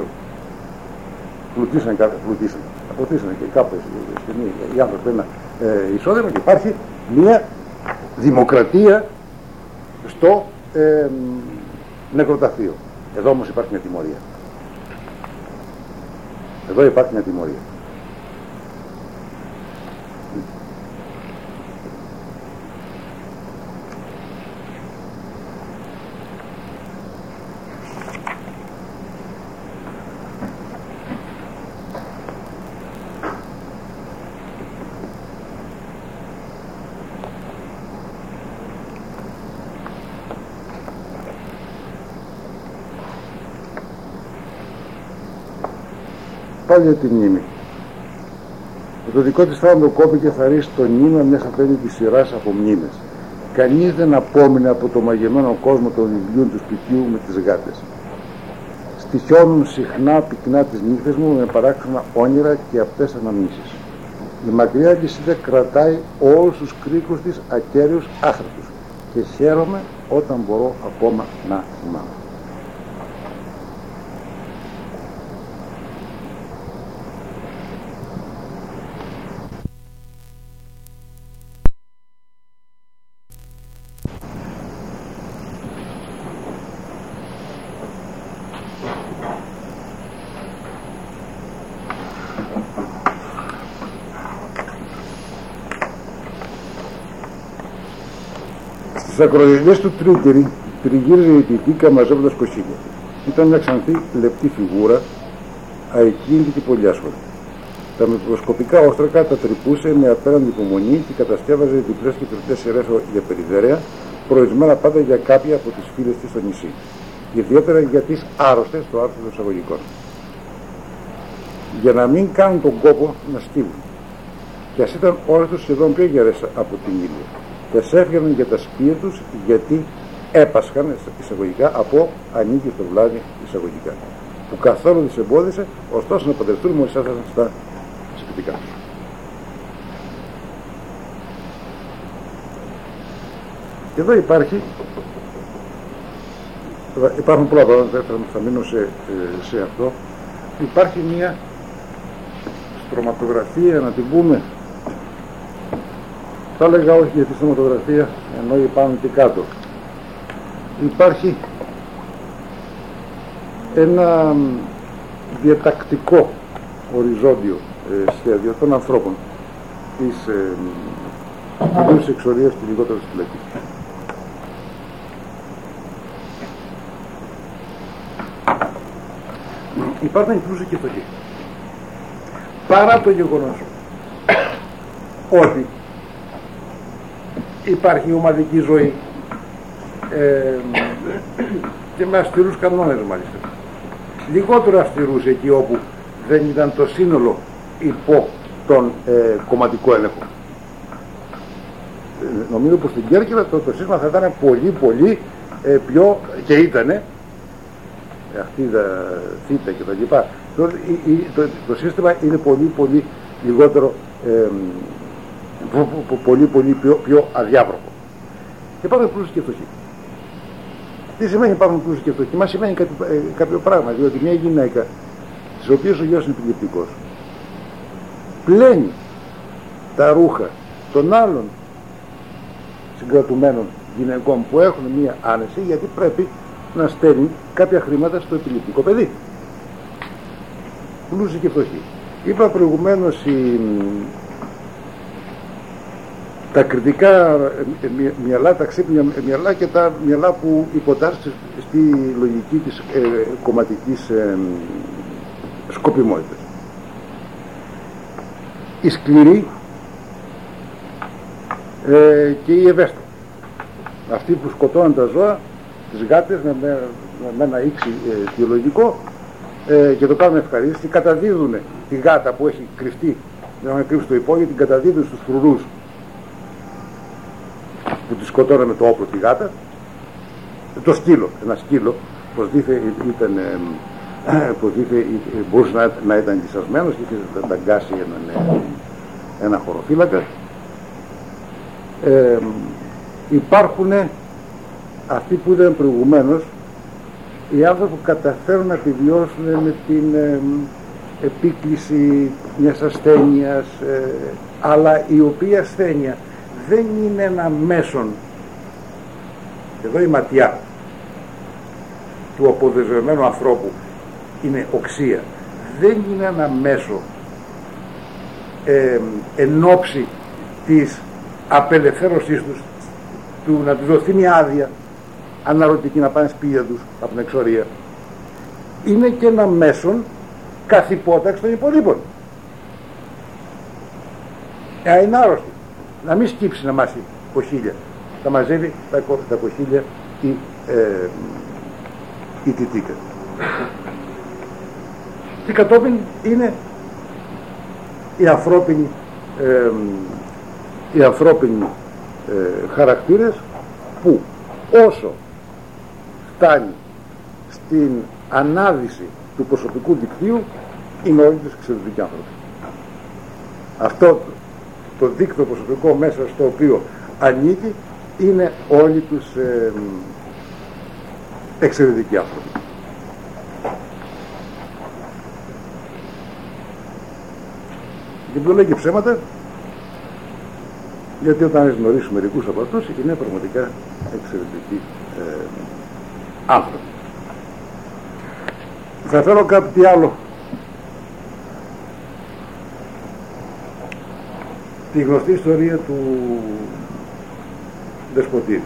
αποθήσανε και κάπως οι άνθρωποι ένα εισόδημα, και υπάρχει μια δημοκρατία στο νεκροταφείο. Εδώ όμως υπάρχει μια τιμωρία. Εδώ υπάρχει μια τιμωρία. Πάλι για τη μνήμη. Το δικό της θάνατο κόπηκε θα ρίξει το νήμα μιας απέναντι σειράς από μνήμες. Κανείς δεν απόμεινε από το μαγεμένο κόσμο των βιβλίων του σπιτιού με τις γάτες. Στοιχιώνουν συχνά πυκνά τις νύχτες μου με παράξενα όνειρα και απτές αναμνήσεις. Η μακριά λυσίδα κρατάει όλους τους κρίκους της ακέριους άχρηστους, και χαίρομαι όταν μπορώ ακόμα να θυμάμαι. Στις ακροδελιές του Τρίκερη τριγύριζε η Τιτίκα μαζεύοντας κοσίλια. Ήταν μια ξανθή λεπτή φιγούρα, αεκίνητη και πολυάσχολη. Τα μικροσκοπικά όστρακα τα τρυπούσε με απέραντη υπομονή και κατασκεύαζε διπλές και τριπλές σειρές για περιδέρεα, προορισμένα πάντα για κάποια από τις φίλες της στο νησί. Ιδιαίτερα για τις άρρωστες, το άρθρο των εισαγωγικών. Για να μην κάνουν τον κόπο να στίβουν. Και ας ήταν ώρες τους σχεδόν πιο γερές από την ήλιο. Τες έφυγαν για τα σπία τους, γιατί έπασχαν εισαγωγικά από ανήκει στο βλάδι εισαγωγικά, που καθόλου τις εμπόδισε ωστόσο να παντρευτούν μόλις έφτασαν στα σπιτικά τους. Και εδώ υπάρχουν πολλά πράγματα, θα μείνω σε αυτό. Υπάρχει μια στρωματογραφία, να την πούμε. Θα έλεγα όχι για τη στρωματογραφία, ενώ πάνω και κάτω. Υπάρχει ένα διατακτικό οριζόντιο σχέδιο των ανθρώπων της πλήρους εξορίας και λιγότερο στη φυλακή. Υπάρχουν πλούσιοι και φτωχοί. Παρά το γεγονός ότι υπάρχει ομαδική ζωή και με αυστηρούς κανόνες μάλιστα, λιγότερο αυστηρούς εκεί όπου δεν ήταν το σύνολο υπό τον κομματικό έλεγχο. Νομίζω πως στην Κέρκυρα το σύστημα θα ήταν πολύ πιο, και ήτανε αυτή τα θήτα και τα λοιπά, το σύστημα είναι πολύ λιγότερο πολύ πιο αδιάβροχο. Και υπάρχουν πλούσιοι και φτωχοί. Τι σημαίνει υπάρχουν πλούσιοι και φτωχοί? Μας σημαίνει κάποιο πράγμα, διότι μια γυναίκα της οποίας ο γιος είναι επιληπτικός πλένει τα ρούχα των άλλων συγκρατουμένων γυναικών που έχουν μια άνεση, γιατί πρέπει να στέλνει κάποια χρήματα στο επιληπτικό παιδί. Πλούσιοι και φτωχοί. Είπα προηγουμένως τα κριτικά μυαλά, τα ξύπνια μυαλά και τα μυαλά που υποτάσσονται στη λογική της κομματικής σκοπιμότητας. Οι σκληροί και οι ευαίσθητοι, αυτοί που σκοτώνουν τα ζώα, τις γάτες με ένα ήξη βιολογικό και το κάνουν ευχαρίστηση, καταδίδουν τη γάτα που έχει κρυφτεί, να κρύψει το υπόγειο, την καταδίδουν στους φρουρούς που τη σκοτώνουν με το όπλο τη γάτα, το σκύλο, ένα σκύλο πως μπορούσε να ήταν λυσασμένος και είχε ταγκάσει ένα χωροφύλακα. Υπάρχουν αυτοί που είδαν προηγουμένως, οι άνθρωποι που καταφέρουν να επιβιώσουν με την επίκληση μιας ασθένειας, αλλά η οποία ασθένεια δεν είναι ένα μέσον, εδώ η ματιά του αποδεσμευμένου ανθρώπου είναι οξία, δεν είναι ένα μέσο εν ώψη της απελευθέρωσής του να τους δοθεί μια άδεια αναρωτική να πάνε σπίτια τους από την εξορία. Είναι και ένα μέσον καθ' υπόταξη των υπολείπων. Είναι άρρωστοι, να μην σκύψει να μάσει κοχύλια, τα μαζεύει τα κοχύλια η τιτίκα. Και κατόπιν είναι οι ανθρώπινοι χαρακτήρες που όσο φτάνει στην ανάδυση του προσωπικού δικτύου είναι όλοι τους εξαιρετικοί άνθρωποι. Αυτό το δίκτυο προσωπικό μέσα στο οποίο ανήκει είναι όλοι τους εξαιρετικοί άνθρωποι. Και δεν λέγει ψέματα, γιατί όταν γνωρίσουμε μερικούς από αυτούς είναι πραγματικά εξαιρετικοί άνθρωποι. Θα φέρω κάτι άλλο. Τη γνωστή ιστορία του Δεσποτήρη.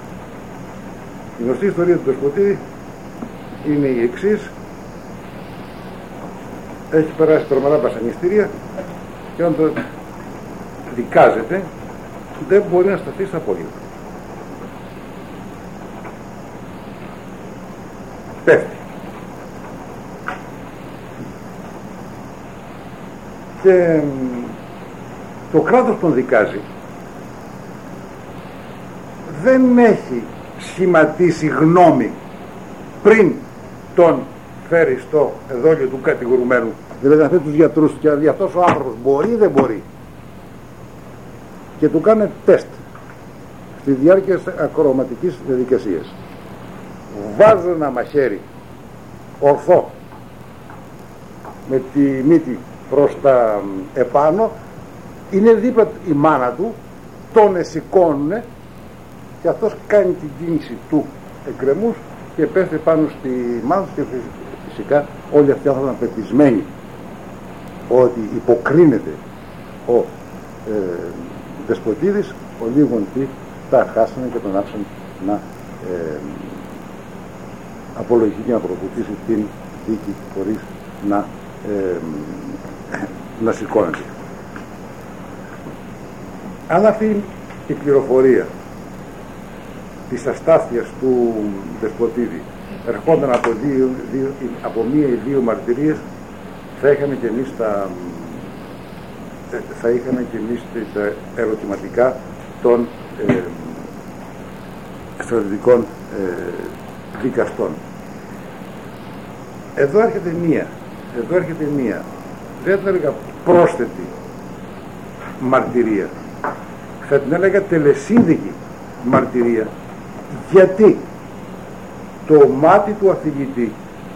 Η γνωστή ιστορία του Δεσποτήρη είναι η εξής. Έχει περάσει τρομερά βασανιστήρια και όταν το δικάζεται δεν μπορεί να σταθεί στα πόδια. Πέφτει. Και το κράτος τον δικάζει, δεν έχει σχηματίσει γνώμη πριν τον φέρει στο εδόλιο του κατηγορουμένου, δηλαδή να φέρει τους γιατρούς και δηλαδή αυτός ο άνθρωπος μπορεί ή δεν μπορεί, και του κάνει τεστ στη διάρκεια της ακροματικής διαδικασίας. Βάζω ένα μαχαίρι ορθό με τη μύτη προς τα επάνω, είναι δίπλα η μάνα του, τον εσηκώνουνε και αυτός κάνει την κίνηση του εκκρεμούς και πέφτει πάνω στη μάνα του και φυσικά όλοι αυτοί άνθρωποι ήταν πεπισμένοι ότι υποκρίνεται ο Δεσποτίδης, ο λίγον τι τα χάσανε και τον άφησαν να απολογηθεί και να προποθήσει την δίκη χωρίς να σηκώνεται. Αν αυτή η πληροφορία της αστάθειας του Δεσποτίδη ερχόταν από μία ή δύο μαρτυρίες, θα είχαμε και εμείς τα ερωτηματικά των στρατιωτικών δικαστών. Εδώ έρχεται μία, δεν θα έλεγα πρόσθετη μαρτυρία, θα την έλεγα τελεσίδικη μαρτυρία, γιατί το μάτι του αφηγητή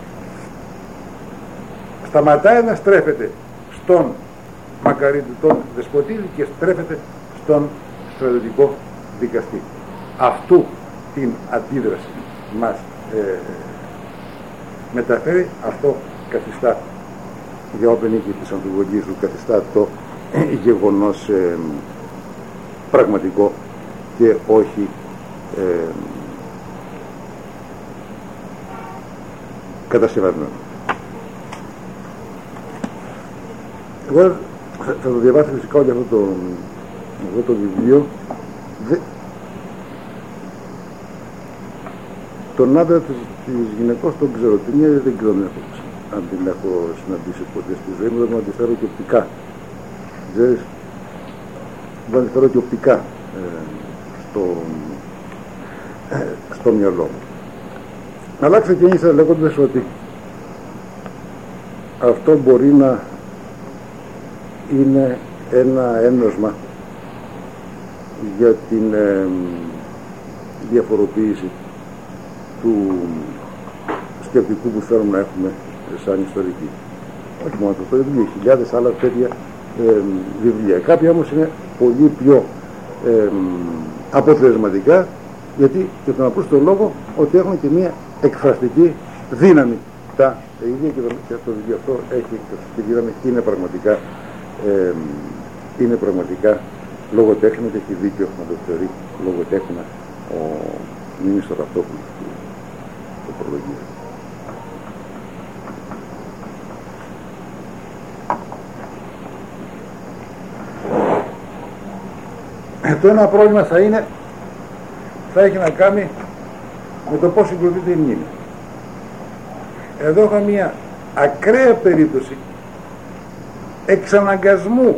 σταματάει να στρέφεται στον Μακαρίτη, τον Δεσποτίδη, και στρέφεται στον στρατιωτικό δικαστή. Αυτού την αντίδραση μας μεταφέρει, αυτό καθιστά, για όποιον είχε τις αμφιβολίες του, καθιστά το γεγονός πραγματικό και όχι κατασκευασμένο. Εγώ θα το διαβάσω φυσικά όλο αυτό το βιβλίο. Τον άντρα της γυναικός τον ξέρω, την μία δεν ξέρω αν την έχω συναντήσει ποτέ στη ζωή μου, δεν μου τη φέρω και οπτικά. Ξέρεις, δεν τη φέρω και οπτικά στο μυαλό μου. Αλλά ξεκίνησα λέγοντας ότι αυτό μπορεί να είναι ένα ένοσμα για την διαφοροποίηση του σκεπτικού που θέλουμε να έχουμε σαν ιστορική. Όχι μόνο το βιβλίο, χιλιάδες άλλα τέτοια βιβλία. Κάποια όμως είναι πολύ πιο αποτελεσματικά, γιατί και τον απλούστο λόγο ότι έχουν και μια εκφραστική δύναμη. Τα ίδια και το βιβλίο αυτό έχει εκφραστική δύναμη, είναι πραγματικά λογοτέχνη, και έχει δίκιο να το θεωρεί λογοτέχνη ο Μίμης Ραυτόπουλος του προλογίου. Το ένα πρόβλημα θα έχει να κάνει με το πώς συγκροτείται η μνήμη. Εδώ έχω μια ακραία περίπτωση εξαναγκασμού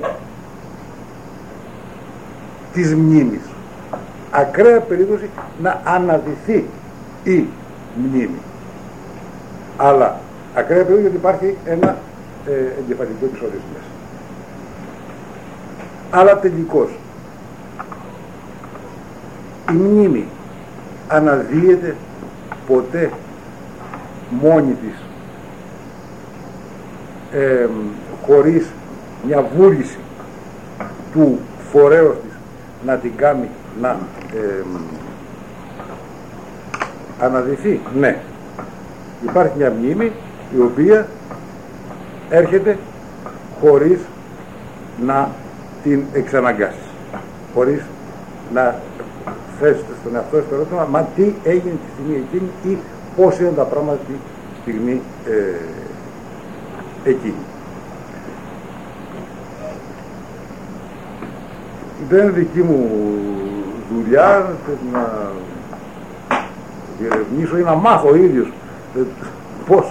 της μνήμης. Ακραία περίπτωση να αναδυθεί η μνήμη. Αλλά ακραία περίπτωση γιατί υπάρχει ένα εγκεφαλικό επεισόδιο μέσα. Αλλά τελικώς η μνήμη αναδύεται ποτέ μόνη της, χωρίς μια βούληση του φορέως της να την κάνει να αναδυθεί? Ναι. Υπάρχει μια μνήμη η οποία έρχεται χωρίς να την εξαναγκάσει, χωρίς να θέσετε στον εαυτό στο ερώτημα, μα τι έγινε τη στιγμή εκείνη ή πώς είναι τα πράγματα τη στιγμή εκείνη. Δεν είναι δική μου δουλειά να διερευνήσω ή να μάθω ο ίδιος πώς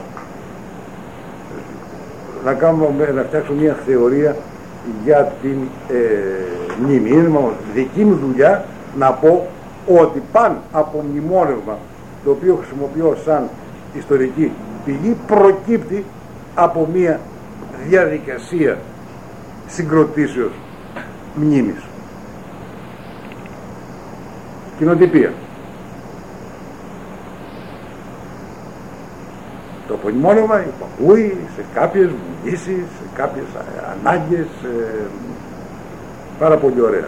να φτιάξω μια θεωρία για την μνήμη. Είναι δική μου δουλειά να πω ότι πάνω από μνημόνευμα, το οποίο χρησιμοποιώ σαν ιστορική πηγή, προκύπτει από μια διαδικασία συγκροτήσεως μνήμης. Κοινοτυπία. Το απομνημόνευμα υπακούει σε κάποιες βουλήσεις, σε κάποιες ανάγκες, πάρα πολύ ωραία.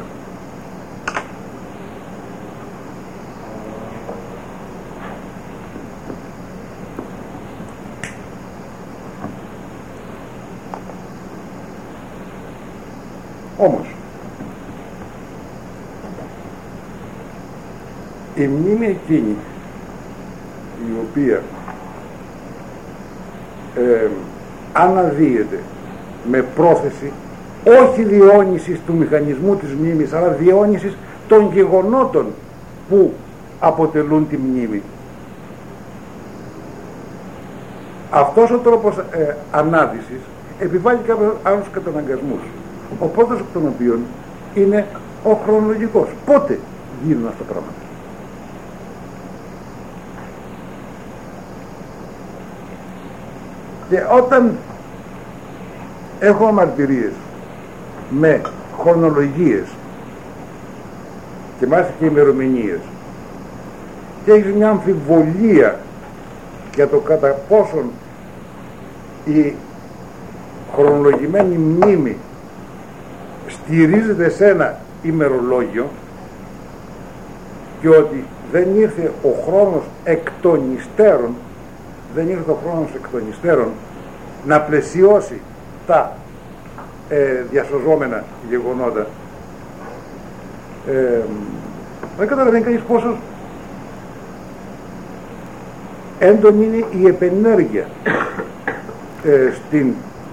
Όμως η μνήμη εκείνη η οποία αναδύεται με πρόθεση όχι διαιώνισης του μηχανισμού της μνήμης, αλλά διαιώνισης των γεγονότων που αποτελούν τη μνήμη. Αυτός ο τρόπος ανάδυσης επιβάλλει κάποιους άλλους καταναγκασμούς, ο πρώτος από τον οποίων είναι ο χρονολογικός. Πότε γίνουν αυτά τα πράγματα? Και όταν έχω μαρτυρίες με χρονολογίες και μάλιστα και ημερομηνίες και έχεις μια αμφιβολία για το κατά πόσον η χρονολογημένη μνήμη στηρίζεται σε ένα ημερολόγιο και ότι δεν ήρθε ο χρόνος εκ των υστέρων, δεν ήρθε ο χρόνος εκ των υστέρων να πλαισιώσει τα διασωζόμενα γεγονότα, δεν καταλαβαίνει κανείς πόσο έντονη είναι η επενέργεια στην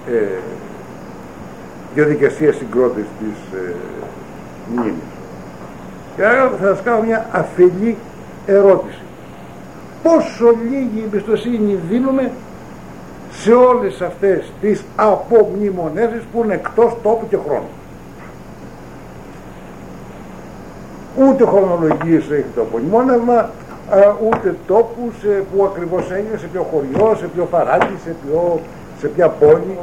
διαδικασία συγκρότησης της μνήμης. Και άρα θα σας κάνω μια αφελή ερώτηση: πόσο λίγη εμπιστοσύνη δίνουμε σε όλες αυτές τις απομνημονεύσεις που είναι εκτός τόπου και χρόνου? Ούτε χρονολογίες έχει το απομνημόνευμα, ούτε τόπους που ακριβώς έγινε, σε ποιο χωριό, σε ποιο φαράκι, σε ποια πόλη.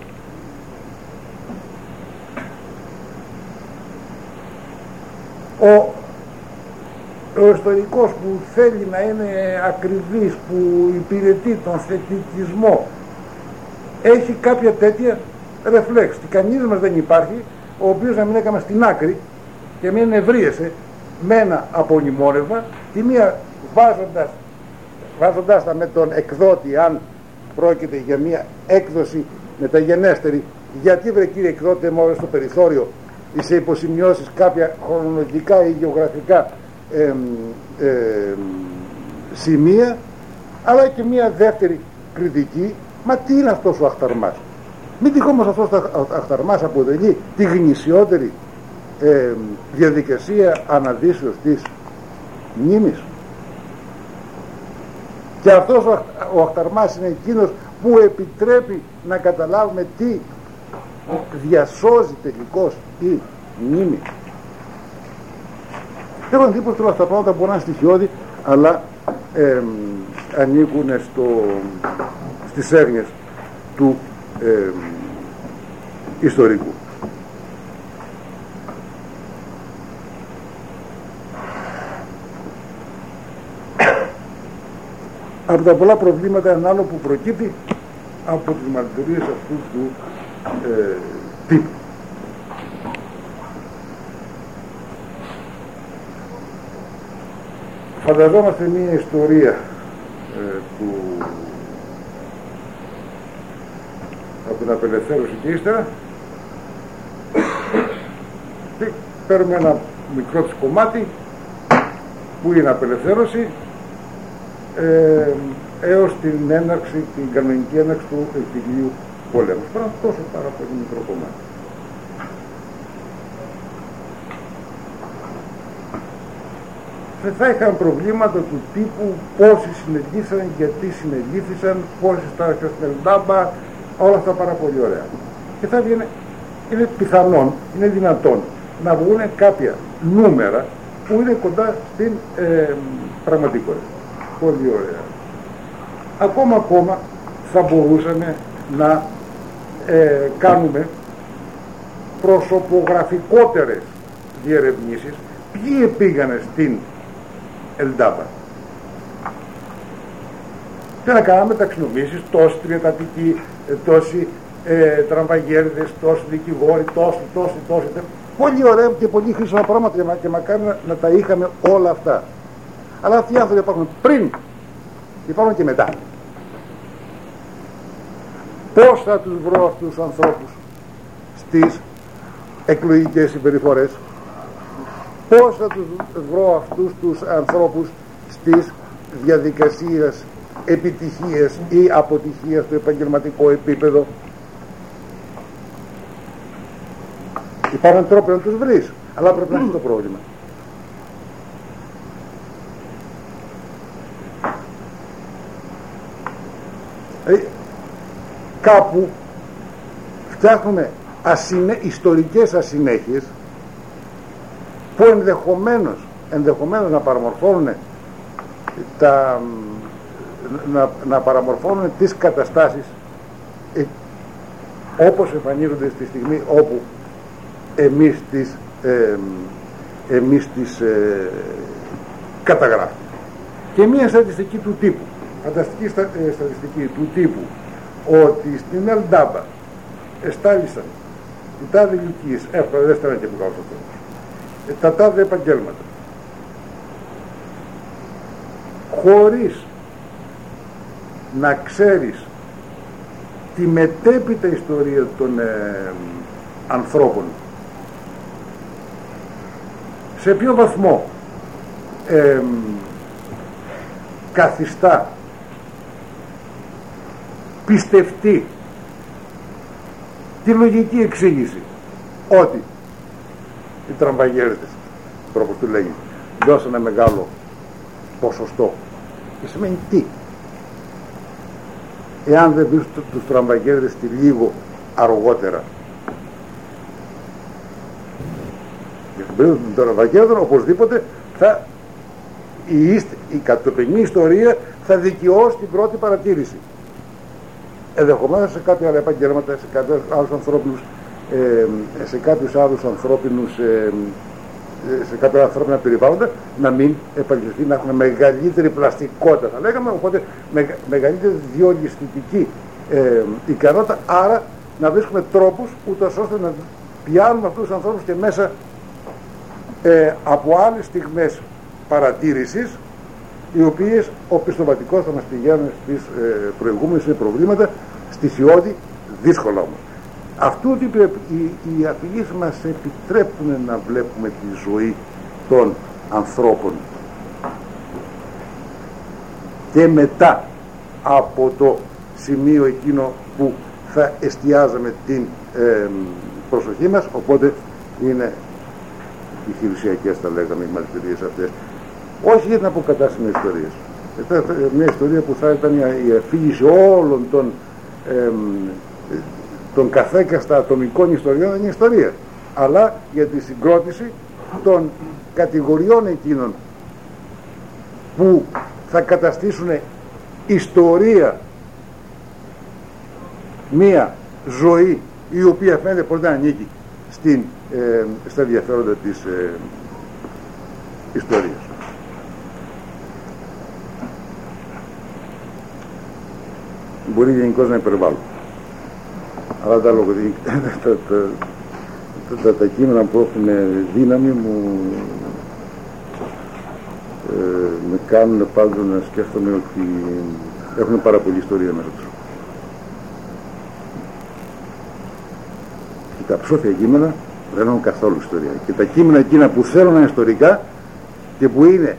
Ο ιστορικός που θέλει να είναι ακριβής, που υπηρετεί τον θετικισμό, έχει κάποια τέτοια ρεφλέξ. Και κανείς μας δεν υπάρχει ο οποίος να μην έκαμε στην άκρη και μην ευρίεσε με ένα απομνημόνευμα, τη μία βάζοντας τα με τον εκδότη, αν πρόκειται για μια έκδοση μεταγενέστερη, γιατί βρε κύριε εκδότη μόνο στο περιθώριο ή σε υποσημειώσεις κάποια χρονολογικά ή γεωγραφικά σημεία, αλλά και μια δεύτερη κριτική. Μα τι είναι αυτός ο αχταρμάς? Μην τυχόν αυτός ο αχταρμάς αποτελεί τη γνησιότερη διαδικασία αναδύσεως της μνήμης, και αυτός ο αχταρμάς είναι εκείνος που επιτρέπει να καταλάβουμε τι διασώζει τελικώς η μνήμη. Έχω εντύπωση ότι αυτά τα πράγματα μπορεί να είναι στοιχειώδη, αλλά ανήκουν στις έγνοιες του ιστορικού. Από τα πολλά προβλήματα, ένα άλλο που προκύπτει από τις μαρτυρίες αυτού του τύπου. Φανταζόμαστε μια ιστορία από την απελευθέρωση και ύστερα παίρνουμε ένα μικρό της κομμάτι που είναι απελευθέρωση έως την έναρξη, την κανονική έναρξη του εμφυλίου πολέμου. Πράγμα τόσο πάρα πολύ μικρό κομμάτι. Δεν θα είχαν προβλήματα του τύπου πόσοι συνελήφθησαν, γιατί συνελήφθησαν, πόσοι στάρασαν στην Ελντάμπα, όλα αυτά πάρα πολύ ωραία. Και θα βγαίνει, είναι πιθανόν, είναι δυνατόν να βγουν κάποια νούμερα που είναι κοντά στην πραγματικότητα. Πολύ ωραία. Ακόμα θα μπορούσαμε να κάνουμε προσωπογραφικότερες διερευνήσεις. Ποιοι πήγανε στην Ελντάμπα? Και να κάναμε ταξινομήσεις, τόσοι τριετατικοί, τόσοι τραμβαγέρδες, τόσοι δικηγόροι, τόσοι. Πολύ ωραία και πολύ χρήσιμα πράγματα και μακάρι να τα είχαμε όλα αυτά. Αλλά αυτοί οι άνθρωποι υπάρχουν πριν, υπάρχουν και μετά. Πώς θα τους βρω αυτούς τους ανθρώπους στις εκλογικές συμπεριφορές. Πώς θα τους βρω αυτούς τους ανθρώπους στις διαδικασίες επιτυχίας ή αποτυχίας στο επαγγελματικό επίπεδο? Υπάρχουν τρόποι να τους βρεις, αλλά πρέπει να έχει το πρόβλημα. Κάπου φτιάχνουμε ιστορικές ασυνέχειες που ενδεχομένως να παραμορφώνουν να παραμορφώνουν τις καταστάσεις όπως εμφανίζονται στη στιγμή όπου εμείς τις καταγράφουμε. Και μία στατιστική του τύπου, φανταστική στατιστική του τύπου, ότι στην Ελντάμπα εστάλησαν οι τάδε ηλικίες, εύκολα δεν στέλναν και που κάνω τα τάδε επαγγέλματα, χωρίς να ξέρεις τη μετέπειτα ιστορία των ανθρώπων, σε ποιο βαθμό καθιστά πιστευτεί τη λογική εξήγηση ότι οι τραμπαγέρδες, τρόπος του λέγει, δώσανε μεγάλο ποσοστό. Και σημαίνει τι? Εάν δεν βρεις τους τραμπαγέρδες τη λίγο αργότερα, για την περίοδο των τραμπαγέρδων οπωσδήποτε η κατοπινή ιστορία θα δικαιώσει την πρώτη παρατήρηση. Ενδεχομένως σε κάποια άλλα επαγγέλματα, σε κάποιους άλλους ανθρώπινους, σε κάποια ανθρώπινα περιβάλλοντα να μην επαγγελθεί, να έχουν μεγαλύτερη πλαστικότητα, θα λέγαμε, οπότε μεγαλύτερη διολιστική ικανότητα, άρα να βρίσκουμε τρόπους ούτως ώστε να πιάνουμε αυτούς τους ανθρώπους και μέσα από άλλες στιγμές παρατήρησης, οι οποίες οπισθωματικώς θα μας πηγαίνουν στις προηγούμενες προβλήματα, στοιχειώδη, δύσκολα όμως. Αυτού ότι οι αφηγήσεις μας επιτρέπουν να βλέπουμε τη ζωή των ανθρώπων και μετά από το σημείο εκείνο που θα εστιάζαμε την προσοχή μας, οπότε είναι επιχειρησιακές, θα λέγαμε, οι μαρτυρίες αυτές, όχι για την αποκατάσταση μιας ιστορίας. Μια ιστορία που θα ήταν η αφήγηση όλων των καθέκαστα ατομικών ιστοριών δεν είναι ιστορία, αλλά για τη συγκρότηση των κατηγοριών εκείνων που θα καταστήσουν ιστορία μία ζωή η οποία φαίνεται πολύ να ανήκει στα ενδιαφέροντα της ιστορίας. Μπορεί γενικώς να υπερβάλλω, αλλά τα κείμενα που έχουν δύναμη μου με κάνουν πάντως να σκέφτομαι ότι έχουν πάρα πολλή ιστορία μέσα τους. Και τα ψόφια κείμενα δεν έχουν καθόλου ιστορία. Και τα κείμενα εκείνα που θέλουν να είναι ιστορικά και που είναι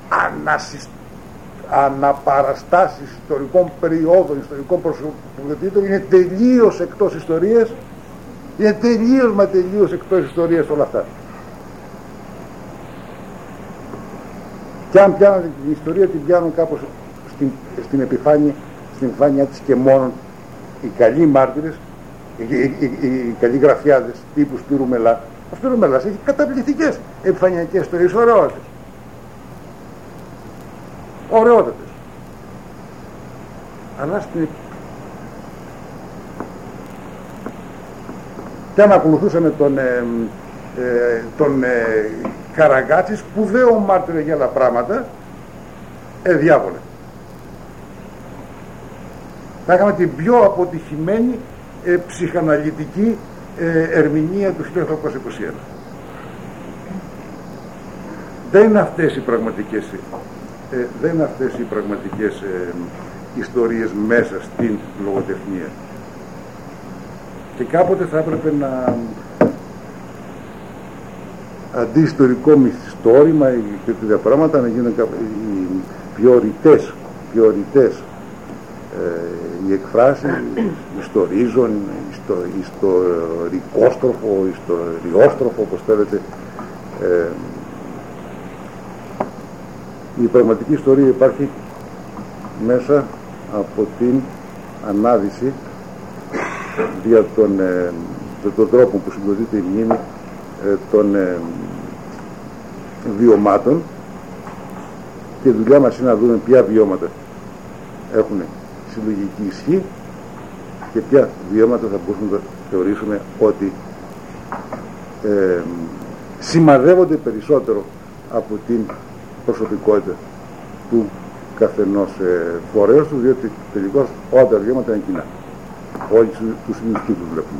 αναπαραστάσεις ιστορικών περιόδων, ιστορικών προσωπικότητων, είναι τελείως εκτός ιστορίας, είναι τελείως εκτός ιστορίας όλα αυτά. Και αν πιάνουν την ιστορία, την πιάνουν κάπως στην επιφάνειά της και μόνο οι καλοί μάρτυρες, οι καλοί γραφιάδες τύπου Σπύρου Μελά. Ο Σπύρου Μελάς έχει καταπληκτικές επιφανειακές ιστορίες, ωραιότατες. Αλλά και αν ακολουθούσαμε τον Καραγκάτσης, σπουδαίο μάρτυρα για άλλα πράγματα, διάβολε. Θα είχαμε την πιο αποτυχημένη ψυχαναλυτική ερμηνεία του 1821. Δεν είναι αυτές οι πραγματικές ιστορίες μέσα στην λογοτεχνία. Και κάποτε θα έπρεπε αντιιστορικό μυθιστόρημα και τέτοια πράγματα, να γίνουν πιο ρητές οι εκφράσεις, ιστορίζον, ιστορικόστροφο, ιστοριόστροφο, όπως θέλετε. Η πραγματική ιστορία υπάρχει μέσα από την ανάδυση δια τον τρόπο που συγκροτείται η μνήμη των βιωμάτων, και η δουλειά μας είναι να δούμε ποια βιώματα έχουν συλλογική ισχύ και ποια βιώματα θα μπορούμε να θεωρήσουμε ότι σημαδεύονται περισσότερο από την προσωπικότητα του καθενός φορέως του, διότι τελικώς όλα τα βιώματα είναι κοινά. Όλοι τους ίδιους κύκλους βλέπουμε.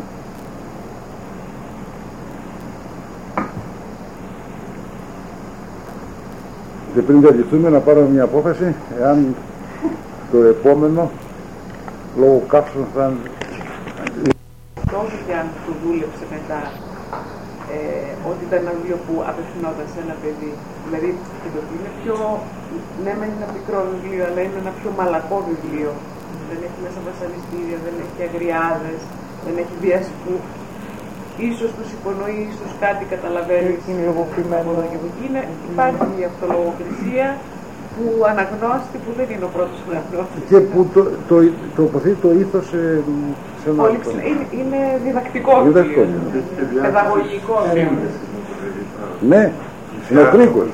Και πριν διαλυθούμε να πάρουμε μια απόφαση εάν το επόμενο λόγω κάψεων θα είναι τόσο και αν το δούλεψε μετά ότι ήταν ένα βιβλίο που απευθυνόταν σε ένα παιδί, δηλαδή και το είναι πιο, ναι μεν είναι ένα μικρό βιβλίο αλλά είναι ένα πιο μαλακό βιβλίο, δεν έχει μέσα βασανιστήρια, δεν έχει αγριάδες, δεν έχει βίαση που ίσως τους υπονοεί, ίσως κάτι καταλαβαίνεις, είναι λογοκριμένο και από εκεί. Υπάρχει η αυτολογοκρισία που αναγνώστη, που δεν είναι ο πρώτος αναγνώστης. Και που τοποθετεί το ήθος σε ένα είναι διδακτικό βιβλίο, παιδαγωγικό βιβλίο. Ναι, συνοκρίκος.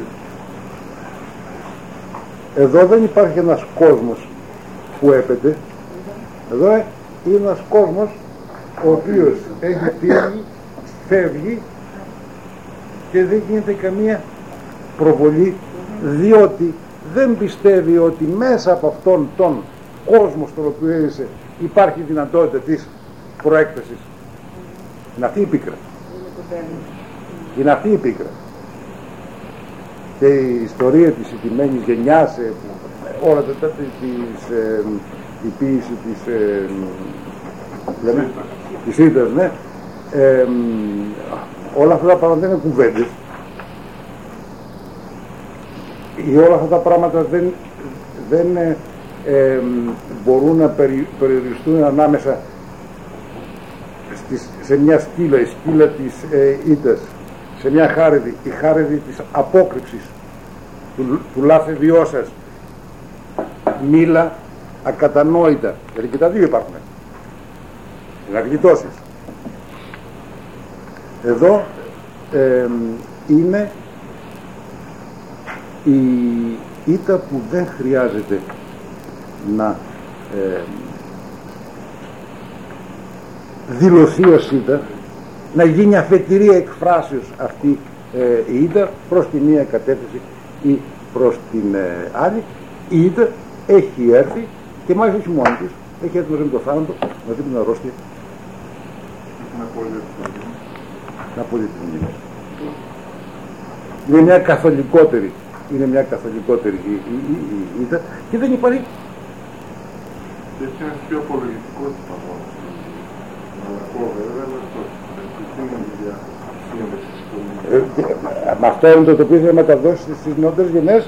Εδώ δεν υπάρχει ένας κόσμος που έπεται. Εδώ είναι ένας κόσμος ο οποίος έχει φύγει, φεύγει και δεν γίνεται καμία προβολή, διότι δεν πιστεύει ότι μέσα από αυτόν τον κόσμο στον οποίο έζησε υπάρχει δυνατότητα της προέκτασης. Είναι αυτή η πίκρα. Είναι αυτή η πίκρα. Και η ιστορία της ηττημένης γενιάς, όλα τα η ποίηση της Ήττας, ναι, όλα αυτά τα πράγματα δεν είναι κουβέντες. Όλα αυτά τα πράγματα δεν μπορούν να περιοριστούν ανάμεσα σε μια σκύλα, η σκύλα της Ήττας, σε μια χάριδη, η χάριδη της απόκρυψης του λάθε βιώσας, μήλα ακατανόητα, γιατί και τα δύο υπάρχουν, είναι αγλιτώσεις. Εδώ είναι η Ήττα που δεν χρειάζεται να δηλωθεί ως Ήττα, να γίνει αφετηρία εκφράσεως αυτή η Ήττα προς τη μία κατεύθυνση ή προς την άλλη. Η Ήττα έχει έρθει και μάλιστα όχι μόνη της, έχει έρθει μαζί με το θάνατο, μαζί με την αρρώστια, να απολύτει την μνήμη. Είναι μια καθολικότερη, η Ήττα και δεν υπάρχει. Και έχει ένα πιο απολογητικό τυπαγό. Μαλακό βέβαια, αλλά με αυτό είναι το οποίο θα μεταδώσει στις νεότερες γενιές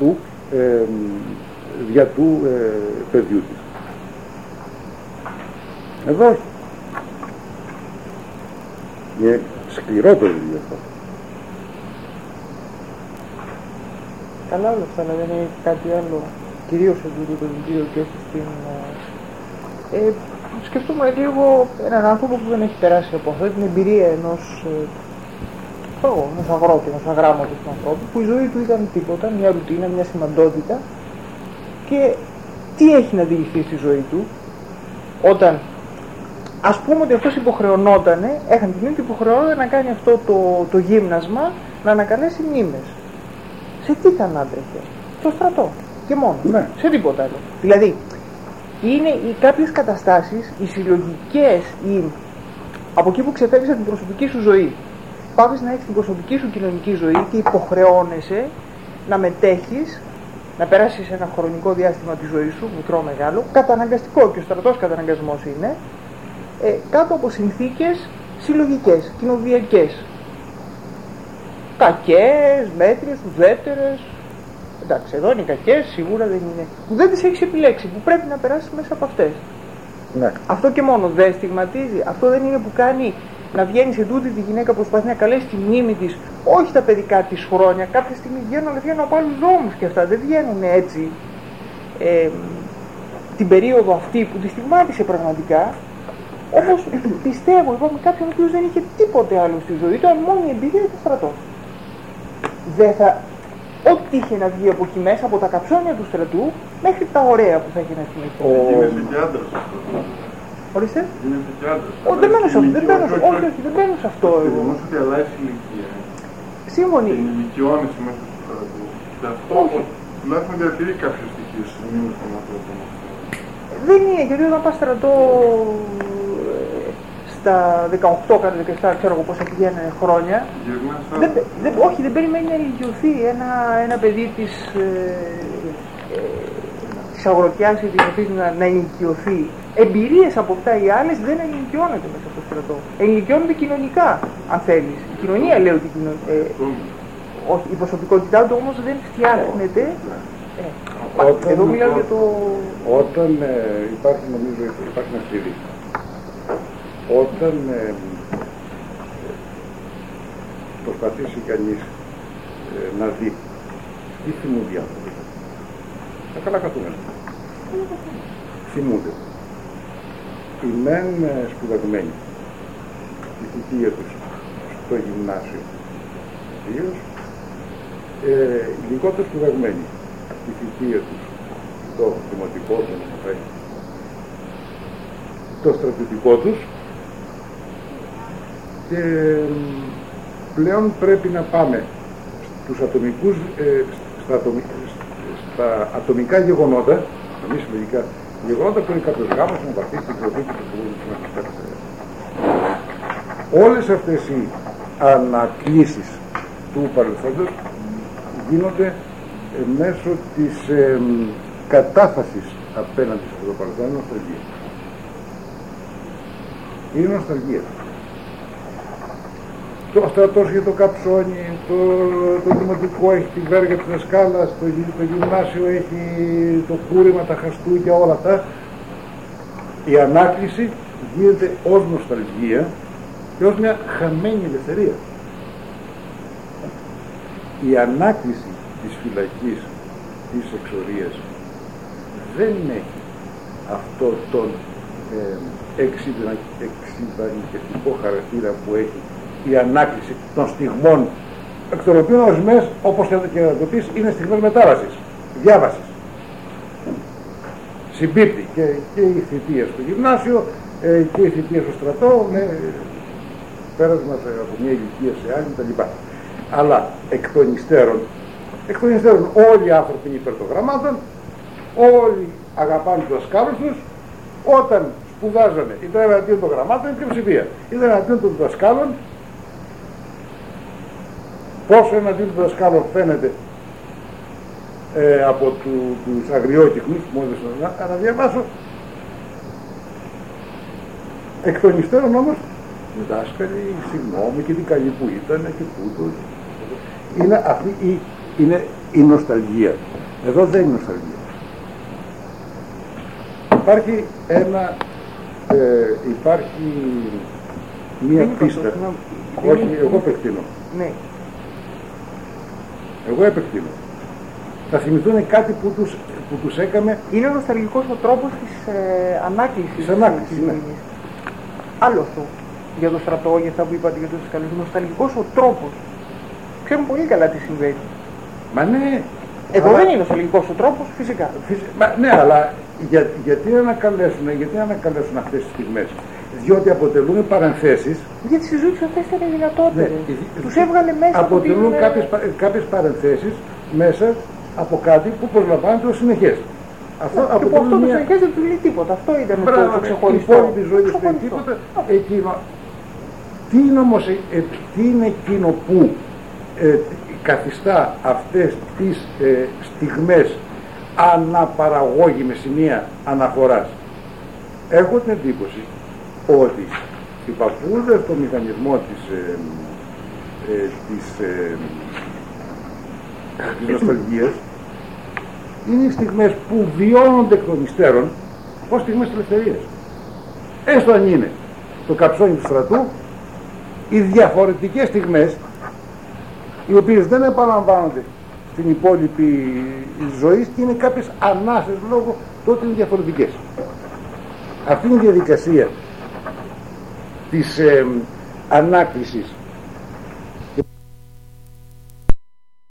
δια του παιδιού της. Εδώ όχι. Είναι σκληρό το βιβλίο αυτό. Καλά όλα αυτά, αλλά δεν είναι κάτι άλλο, κυρίως σε αυτό το βιβλίο και όχι στην... σκεφτούμε λίγο έναν άνθρωπο που δεν έχει περάσει από αυτή την εμπειρία ενός αγρότη, ενός αγράμματος ανθρώπου, που η ζωή του ήταν τίποτα, μια ρουτίνα, μια σημαντότητα, και τι έχει να αντιληφθεί στη ζωή του όταν, ας πούμε ότι αυτός υποχρεωνότανε, έχανε την ίδια υποχρεώνονταν να κάνει αυτό το γύμνασμα, να ανακαλέσει μνήμες. Σε τι θα ανάτρεχε? Στο στρατό και μόνο, Ναι. σε τίποτα άλλο. Δηλαδή είναι κάποιες καταστάσεις, οι συλλογικές, από εκεί που ξεφεύγεις από την προσωπική σου ζωή, πάβεις να έχεις την προσωπική σου κοινωνική ζωή και υποχρεώνεσαι να μετέχεις, να περάσεις ένα χρονικό διάστημα της ζωής σου, μικρό μεγάλο, καταναγκαστικό, και ο στρατός καταναγκασμός είναι, κάτω από συνθήκες συλλογικές, κοινοβιακές. κακές, μέτριες, ουδέτερες. Εντάξει, εδώ είναι κακές, σίγουρα δεν είναι. Που δεν τις έχεις επιλέξει, που πρέπει να περάσεις μέσα από αυτές. Ναι. Αυτό και μόνο δεν στιγματίζει. Αυτό δεν είναι που κάνει να βγαίνει σε τούτη τη γυναίκα που προσπαθεί να καλέσει τη μνήμη της, όχι τα παιδικά της χρόνια. Κάποια στιγμή βγαίνουν, αλλά βγαίνουν από άλλους δρόμους και αυτά. Δεν βγαίνουν έτσι. Την περίοδο αυτή που τη στιγμάτισε πραγματικά. Όμως πιστεύω, είπαμε, κάποιον ο οποίος δεν είχε τίποτε άλλο στη ζωή του, αν μόνο η εμπειρία του στρατός. Δεν θα. Ό,τι είχε να βγει από εκεί μέσα, από τα καψόνια του στρατού, μέχρι τα ωραία που θα είχε να θυμηθεί. Γίνεται και άντρας αυτό. Ορίστε. Γίνεται και άντρας. Δεν μπαίνω σε αυτό. Δεν μπαίνω σε αυτό. Όμως ότι αλλάζει η ηλικία. Σύμφωνοι. Την ηλικιώνεις μέσα στο στρατό. Και αυτό τουλάχιστον διατηρεί κάποιο στοιχείο στις μνήμες των ανθρώπων. Δεν είναι, γιατί όταν πας στρατό στα 18, κατά 17, ξέρω εγώ πόσα πηγαίνουν χρόνια, όχι, δεν περιμένει να ηλικιωθεί ένα παιδί της αγροτιάς ή της αυτής να ηλικιωθεί. Εμπειρίες από αυτά οι άλλες δεν ηλικιώνεται μέσα στο στρατό. Ηλικιώνεται κοινωνικά, αν θέλεις. Η κοινωνία λέει ότι όχι, η προσωπικότητά του όμως δεν φτιάχνεται. Εδώ μιλάω για το... Όταν υπάρχει, νομίζω, υπάρχει ένα κλειδί. Όταν προσπαθήσει κανείς να δει τι θυμούνται οι άνθρωποι, τα καλά καθούμενα, θυμούνται. Οι μεν σπουδαγμένοι, η θητεία τους στο γυμνάσιο, ιδίως, οι λιγότερο σπουδαγμένοι, η θητεία τους στο δημοτικό τους, το στρατιωτικό τους, και πλέον πρέπει να πάμε στους ατομικούς, στα ατομικά γεγονότα, τα μη συλλογικά γεγονότα που είναι κάποιος γάμος, να βαθίσει την προφή και όλες αυτές οι ανακλήσεις του παρελθόντος γίνονται μέσω της κατάφασης απέναντι σε αυτό το παρελθόν. Είναι νοσταλγία. Είναι νοσταλγία. Το στρατός για το καψόνι, το δημοτικό έχει την βέργα της δασκάλας, το γυμνάσιο έχει το κούρεμα, τα χαστούκια, όλα αυτά. Η ανάκληση γίνεται ως νοσταλγία και ως μια χαμένη ελευθερία. Η ανάκληση της φυλακής, της εξορίας, δεν έχει αυτό τον εξυβανικευτικό χαρακτήρα που έχει η ανάκληση των στιγμών, εκ των οποίων ορισμένες, όπως θέλετε και να το πεις, είναι στιγμές μετάβασης, διάβασης. Συμπίπτει και η θητεία στο γυμνάσιο και η θητεία στο στρατό, με πέρασμα από μια ηλικία σε άλλη κτλ. Αλλά εκ των υστέρων όλοι οι άνθρωποι είναι υπέρ των γραμμάτων, όλοι αγαπάνε τους δασκάλους τους. Όταν σπουδάζανε, ήταν εναντίον των γραμμάτων, η πλειοψηφία ήταν εναντίον των δασκάλων. Πόσο εναντίον των δασκάλων φαίνεται από τους αγριόκυκλους, μόλις να διαβάσω. Εκ των υστέρων όμως, οι δάσκαλοι, συγγνώμη και τι καλή που ήταν και τούτο. Είναι η νοσταλγία. Εδώ δεν είναι νοσταλγία. Υπάρχει μία πίστα. Όχι, εγώ επεκτείνω. Ναι. Εγώ επεκτείνω. Θα θυμηθούν κάτι που τους έκαμε. Είναι νοσταλγικός ο τρόπος της ανάκλησης. Της ανάκλησης, ναι. Άλλο αυτό. Για το στρατό, για αυτά που είπατε για τους δασκάλους. Νοσταλγικός ο τρόπος. Ξέρουν πολύ καλά τι συμβαίνει. Μα ναι. Εδώ δεν είναι νοσταλγικός ο τρόπος, φυσικά. Ναι, αλλά γιατί να ανακαλέσουν αυτές τις στιγμές? Διότι αποτελούν παρενθέσεις. Γιατί στη ζωή τους αυτές ήταν δυνατότερες. Ναι, τους έβγαλε μέσα. Αποτελούν κάποιες παρενθέσεις μέσα από κάτι που προσλαμβάνεται ως συνεχές. Αυτό το συνεχές δεν του λέει τίποτα. Αυτό ήταν το ξεχωριστό. Η υπόλοιπη ζωή δεν του λέει τίποτα. Τι είναι εκείνο που καθιστά αυτές τις στιγμές αναπαραγώγη με σημεία αναφοράς? Έχω την εντύπωση ότι οι παππούδες στο μηχανισμό της νοσταλγίας είναι οι στιγμές που βιώνονται εκ των υστέρων ως στιγμές ελευθερίας. Έστω αν είναι το καψόνι του στρατού, οι διαφορετικές στιγμές, οι οποίες δεν επαναλαμβάνονται στην υπόλοιπη ζωή και είναι κάποιες ανάσες λόγω του ότι είναι διαφορετικές. Αυτή είναι η διαδικασία της ανάκτησης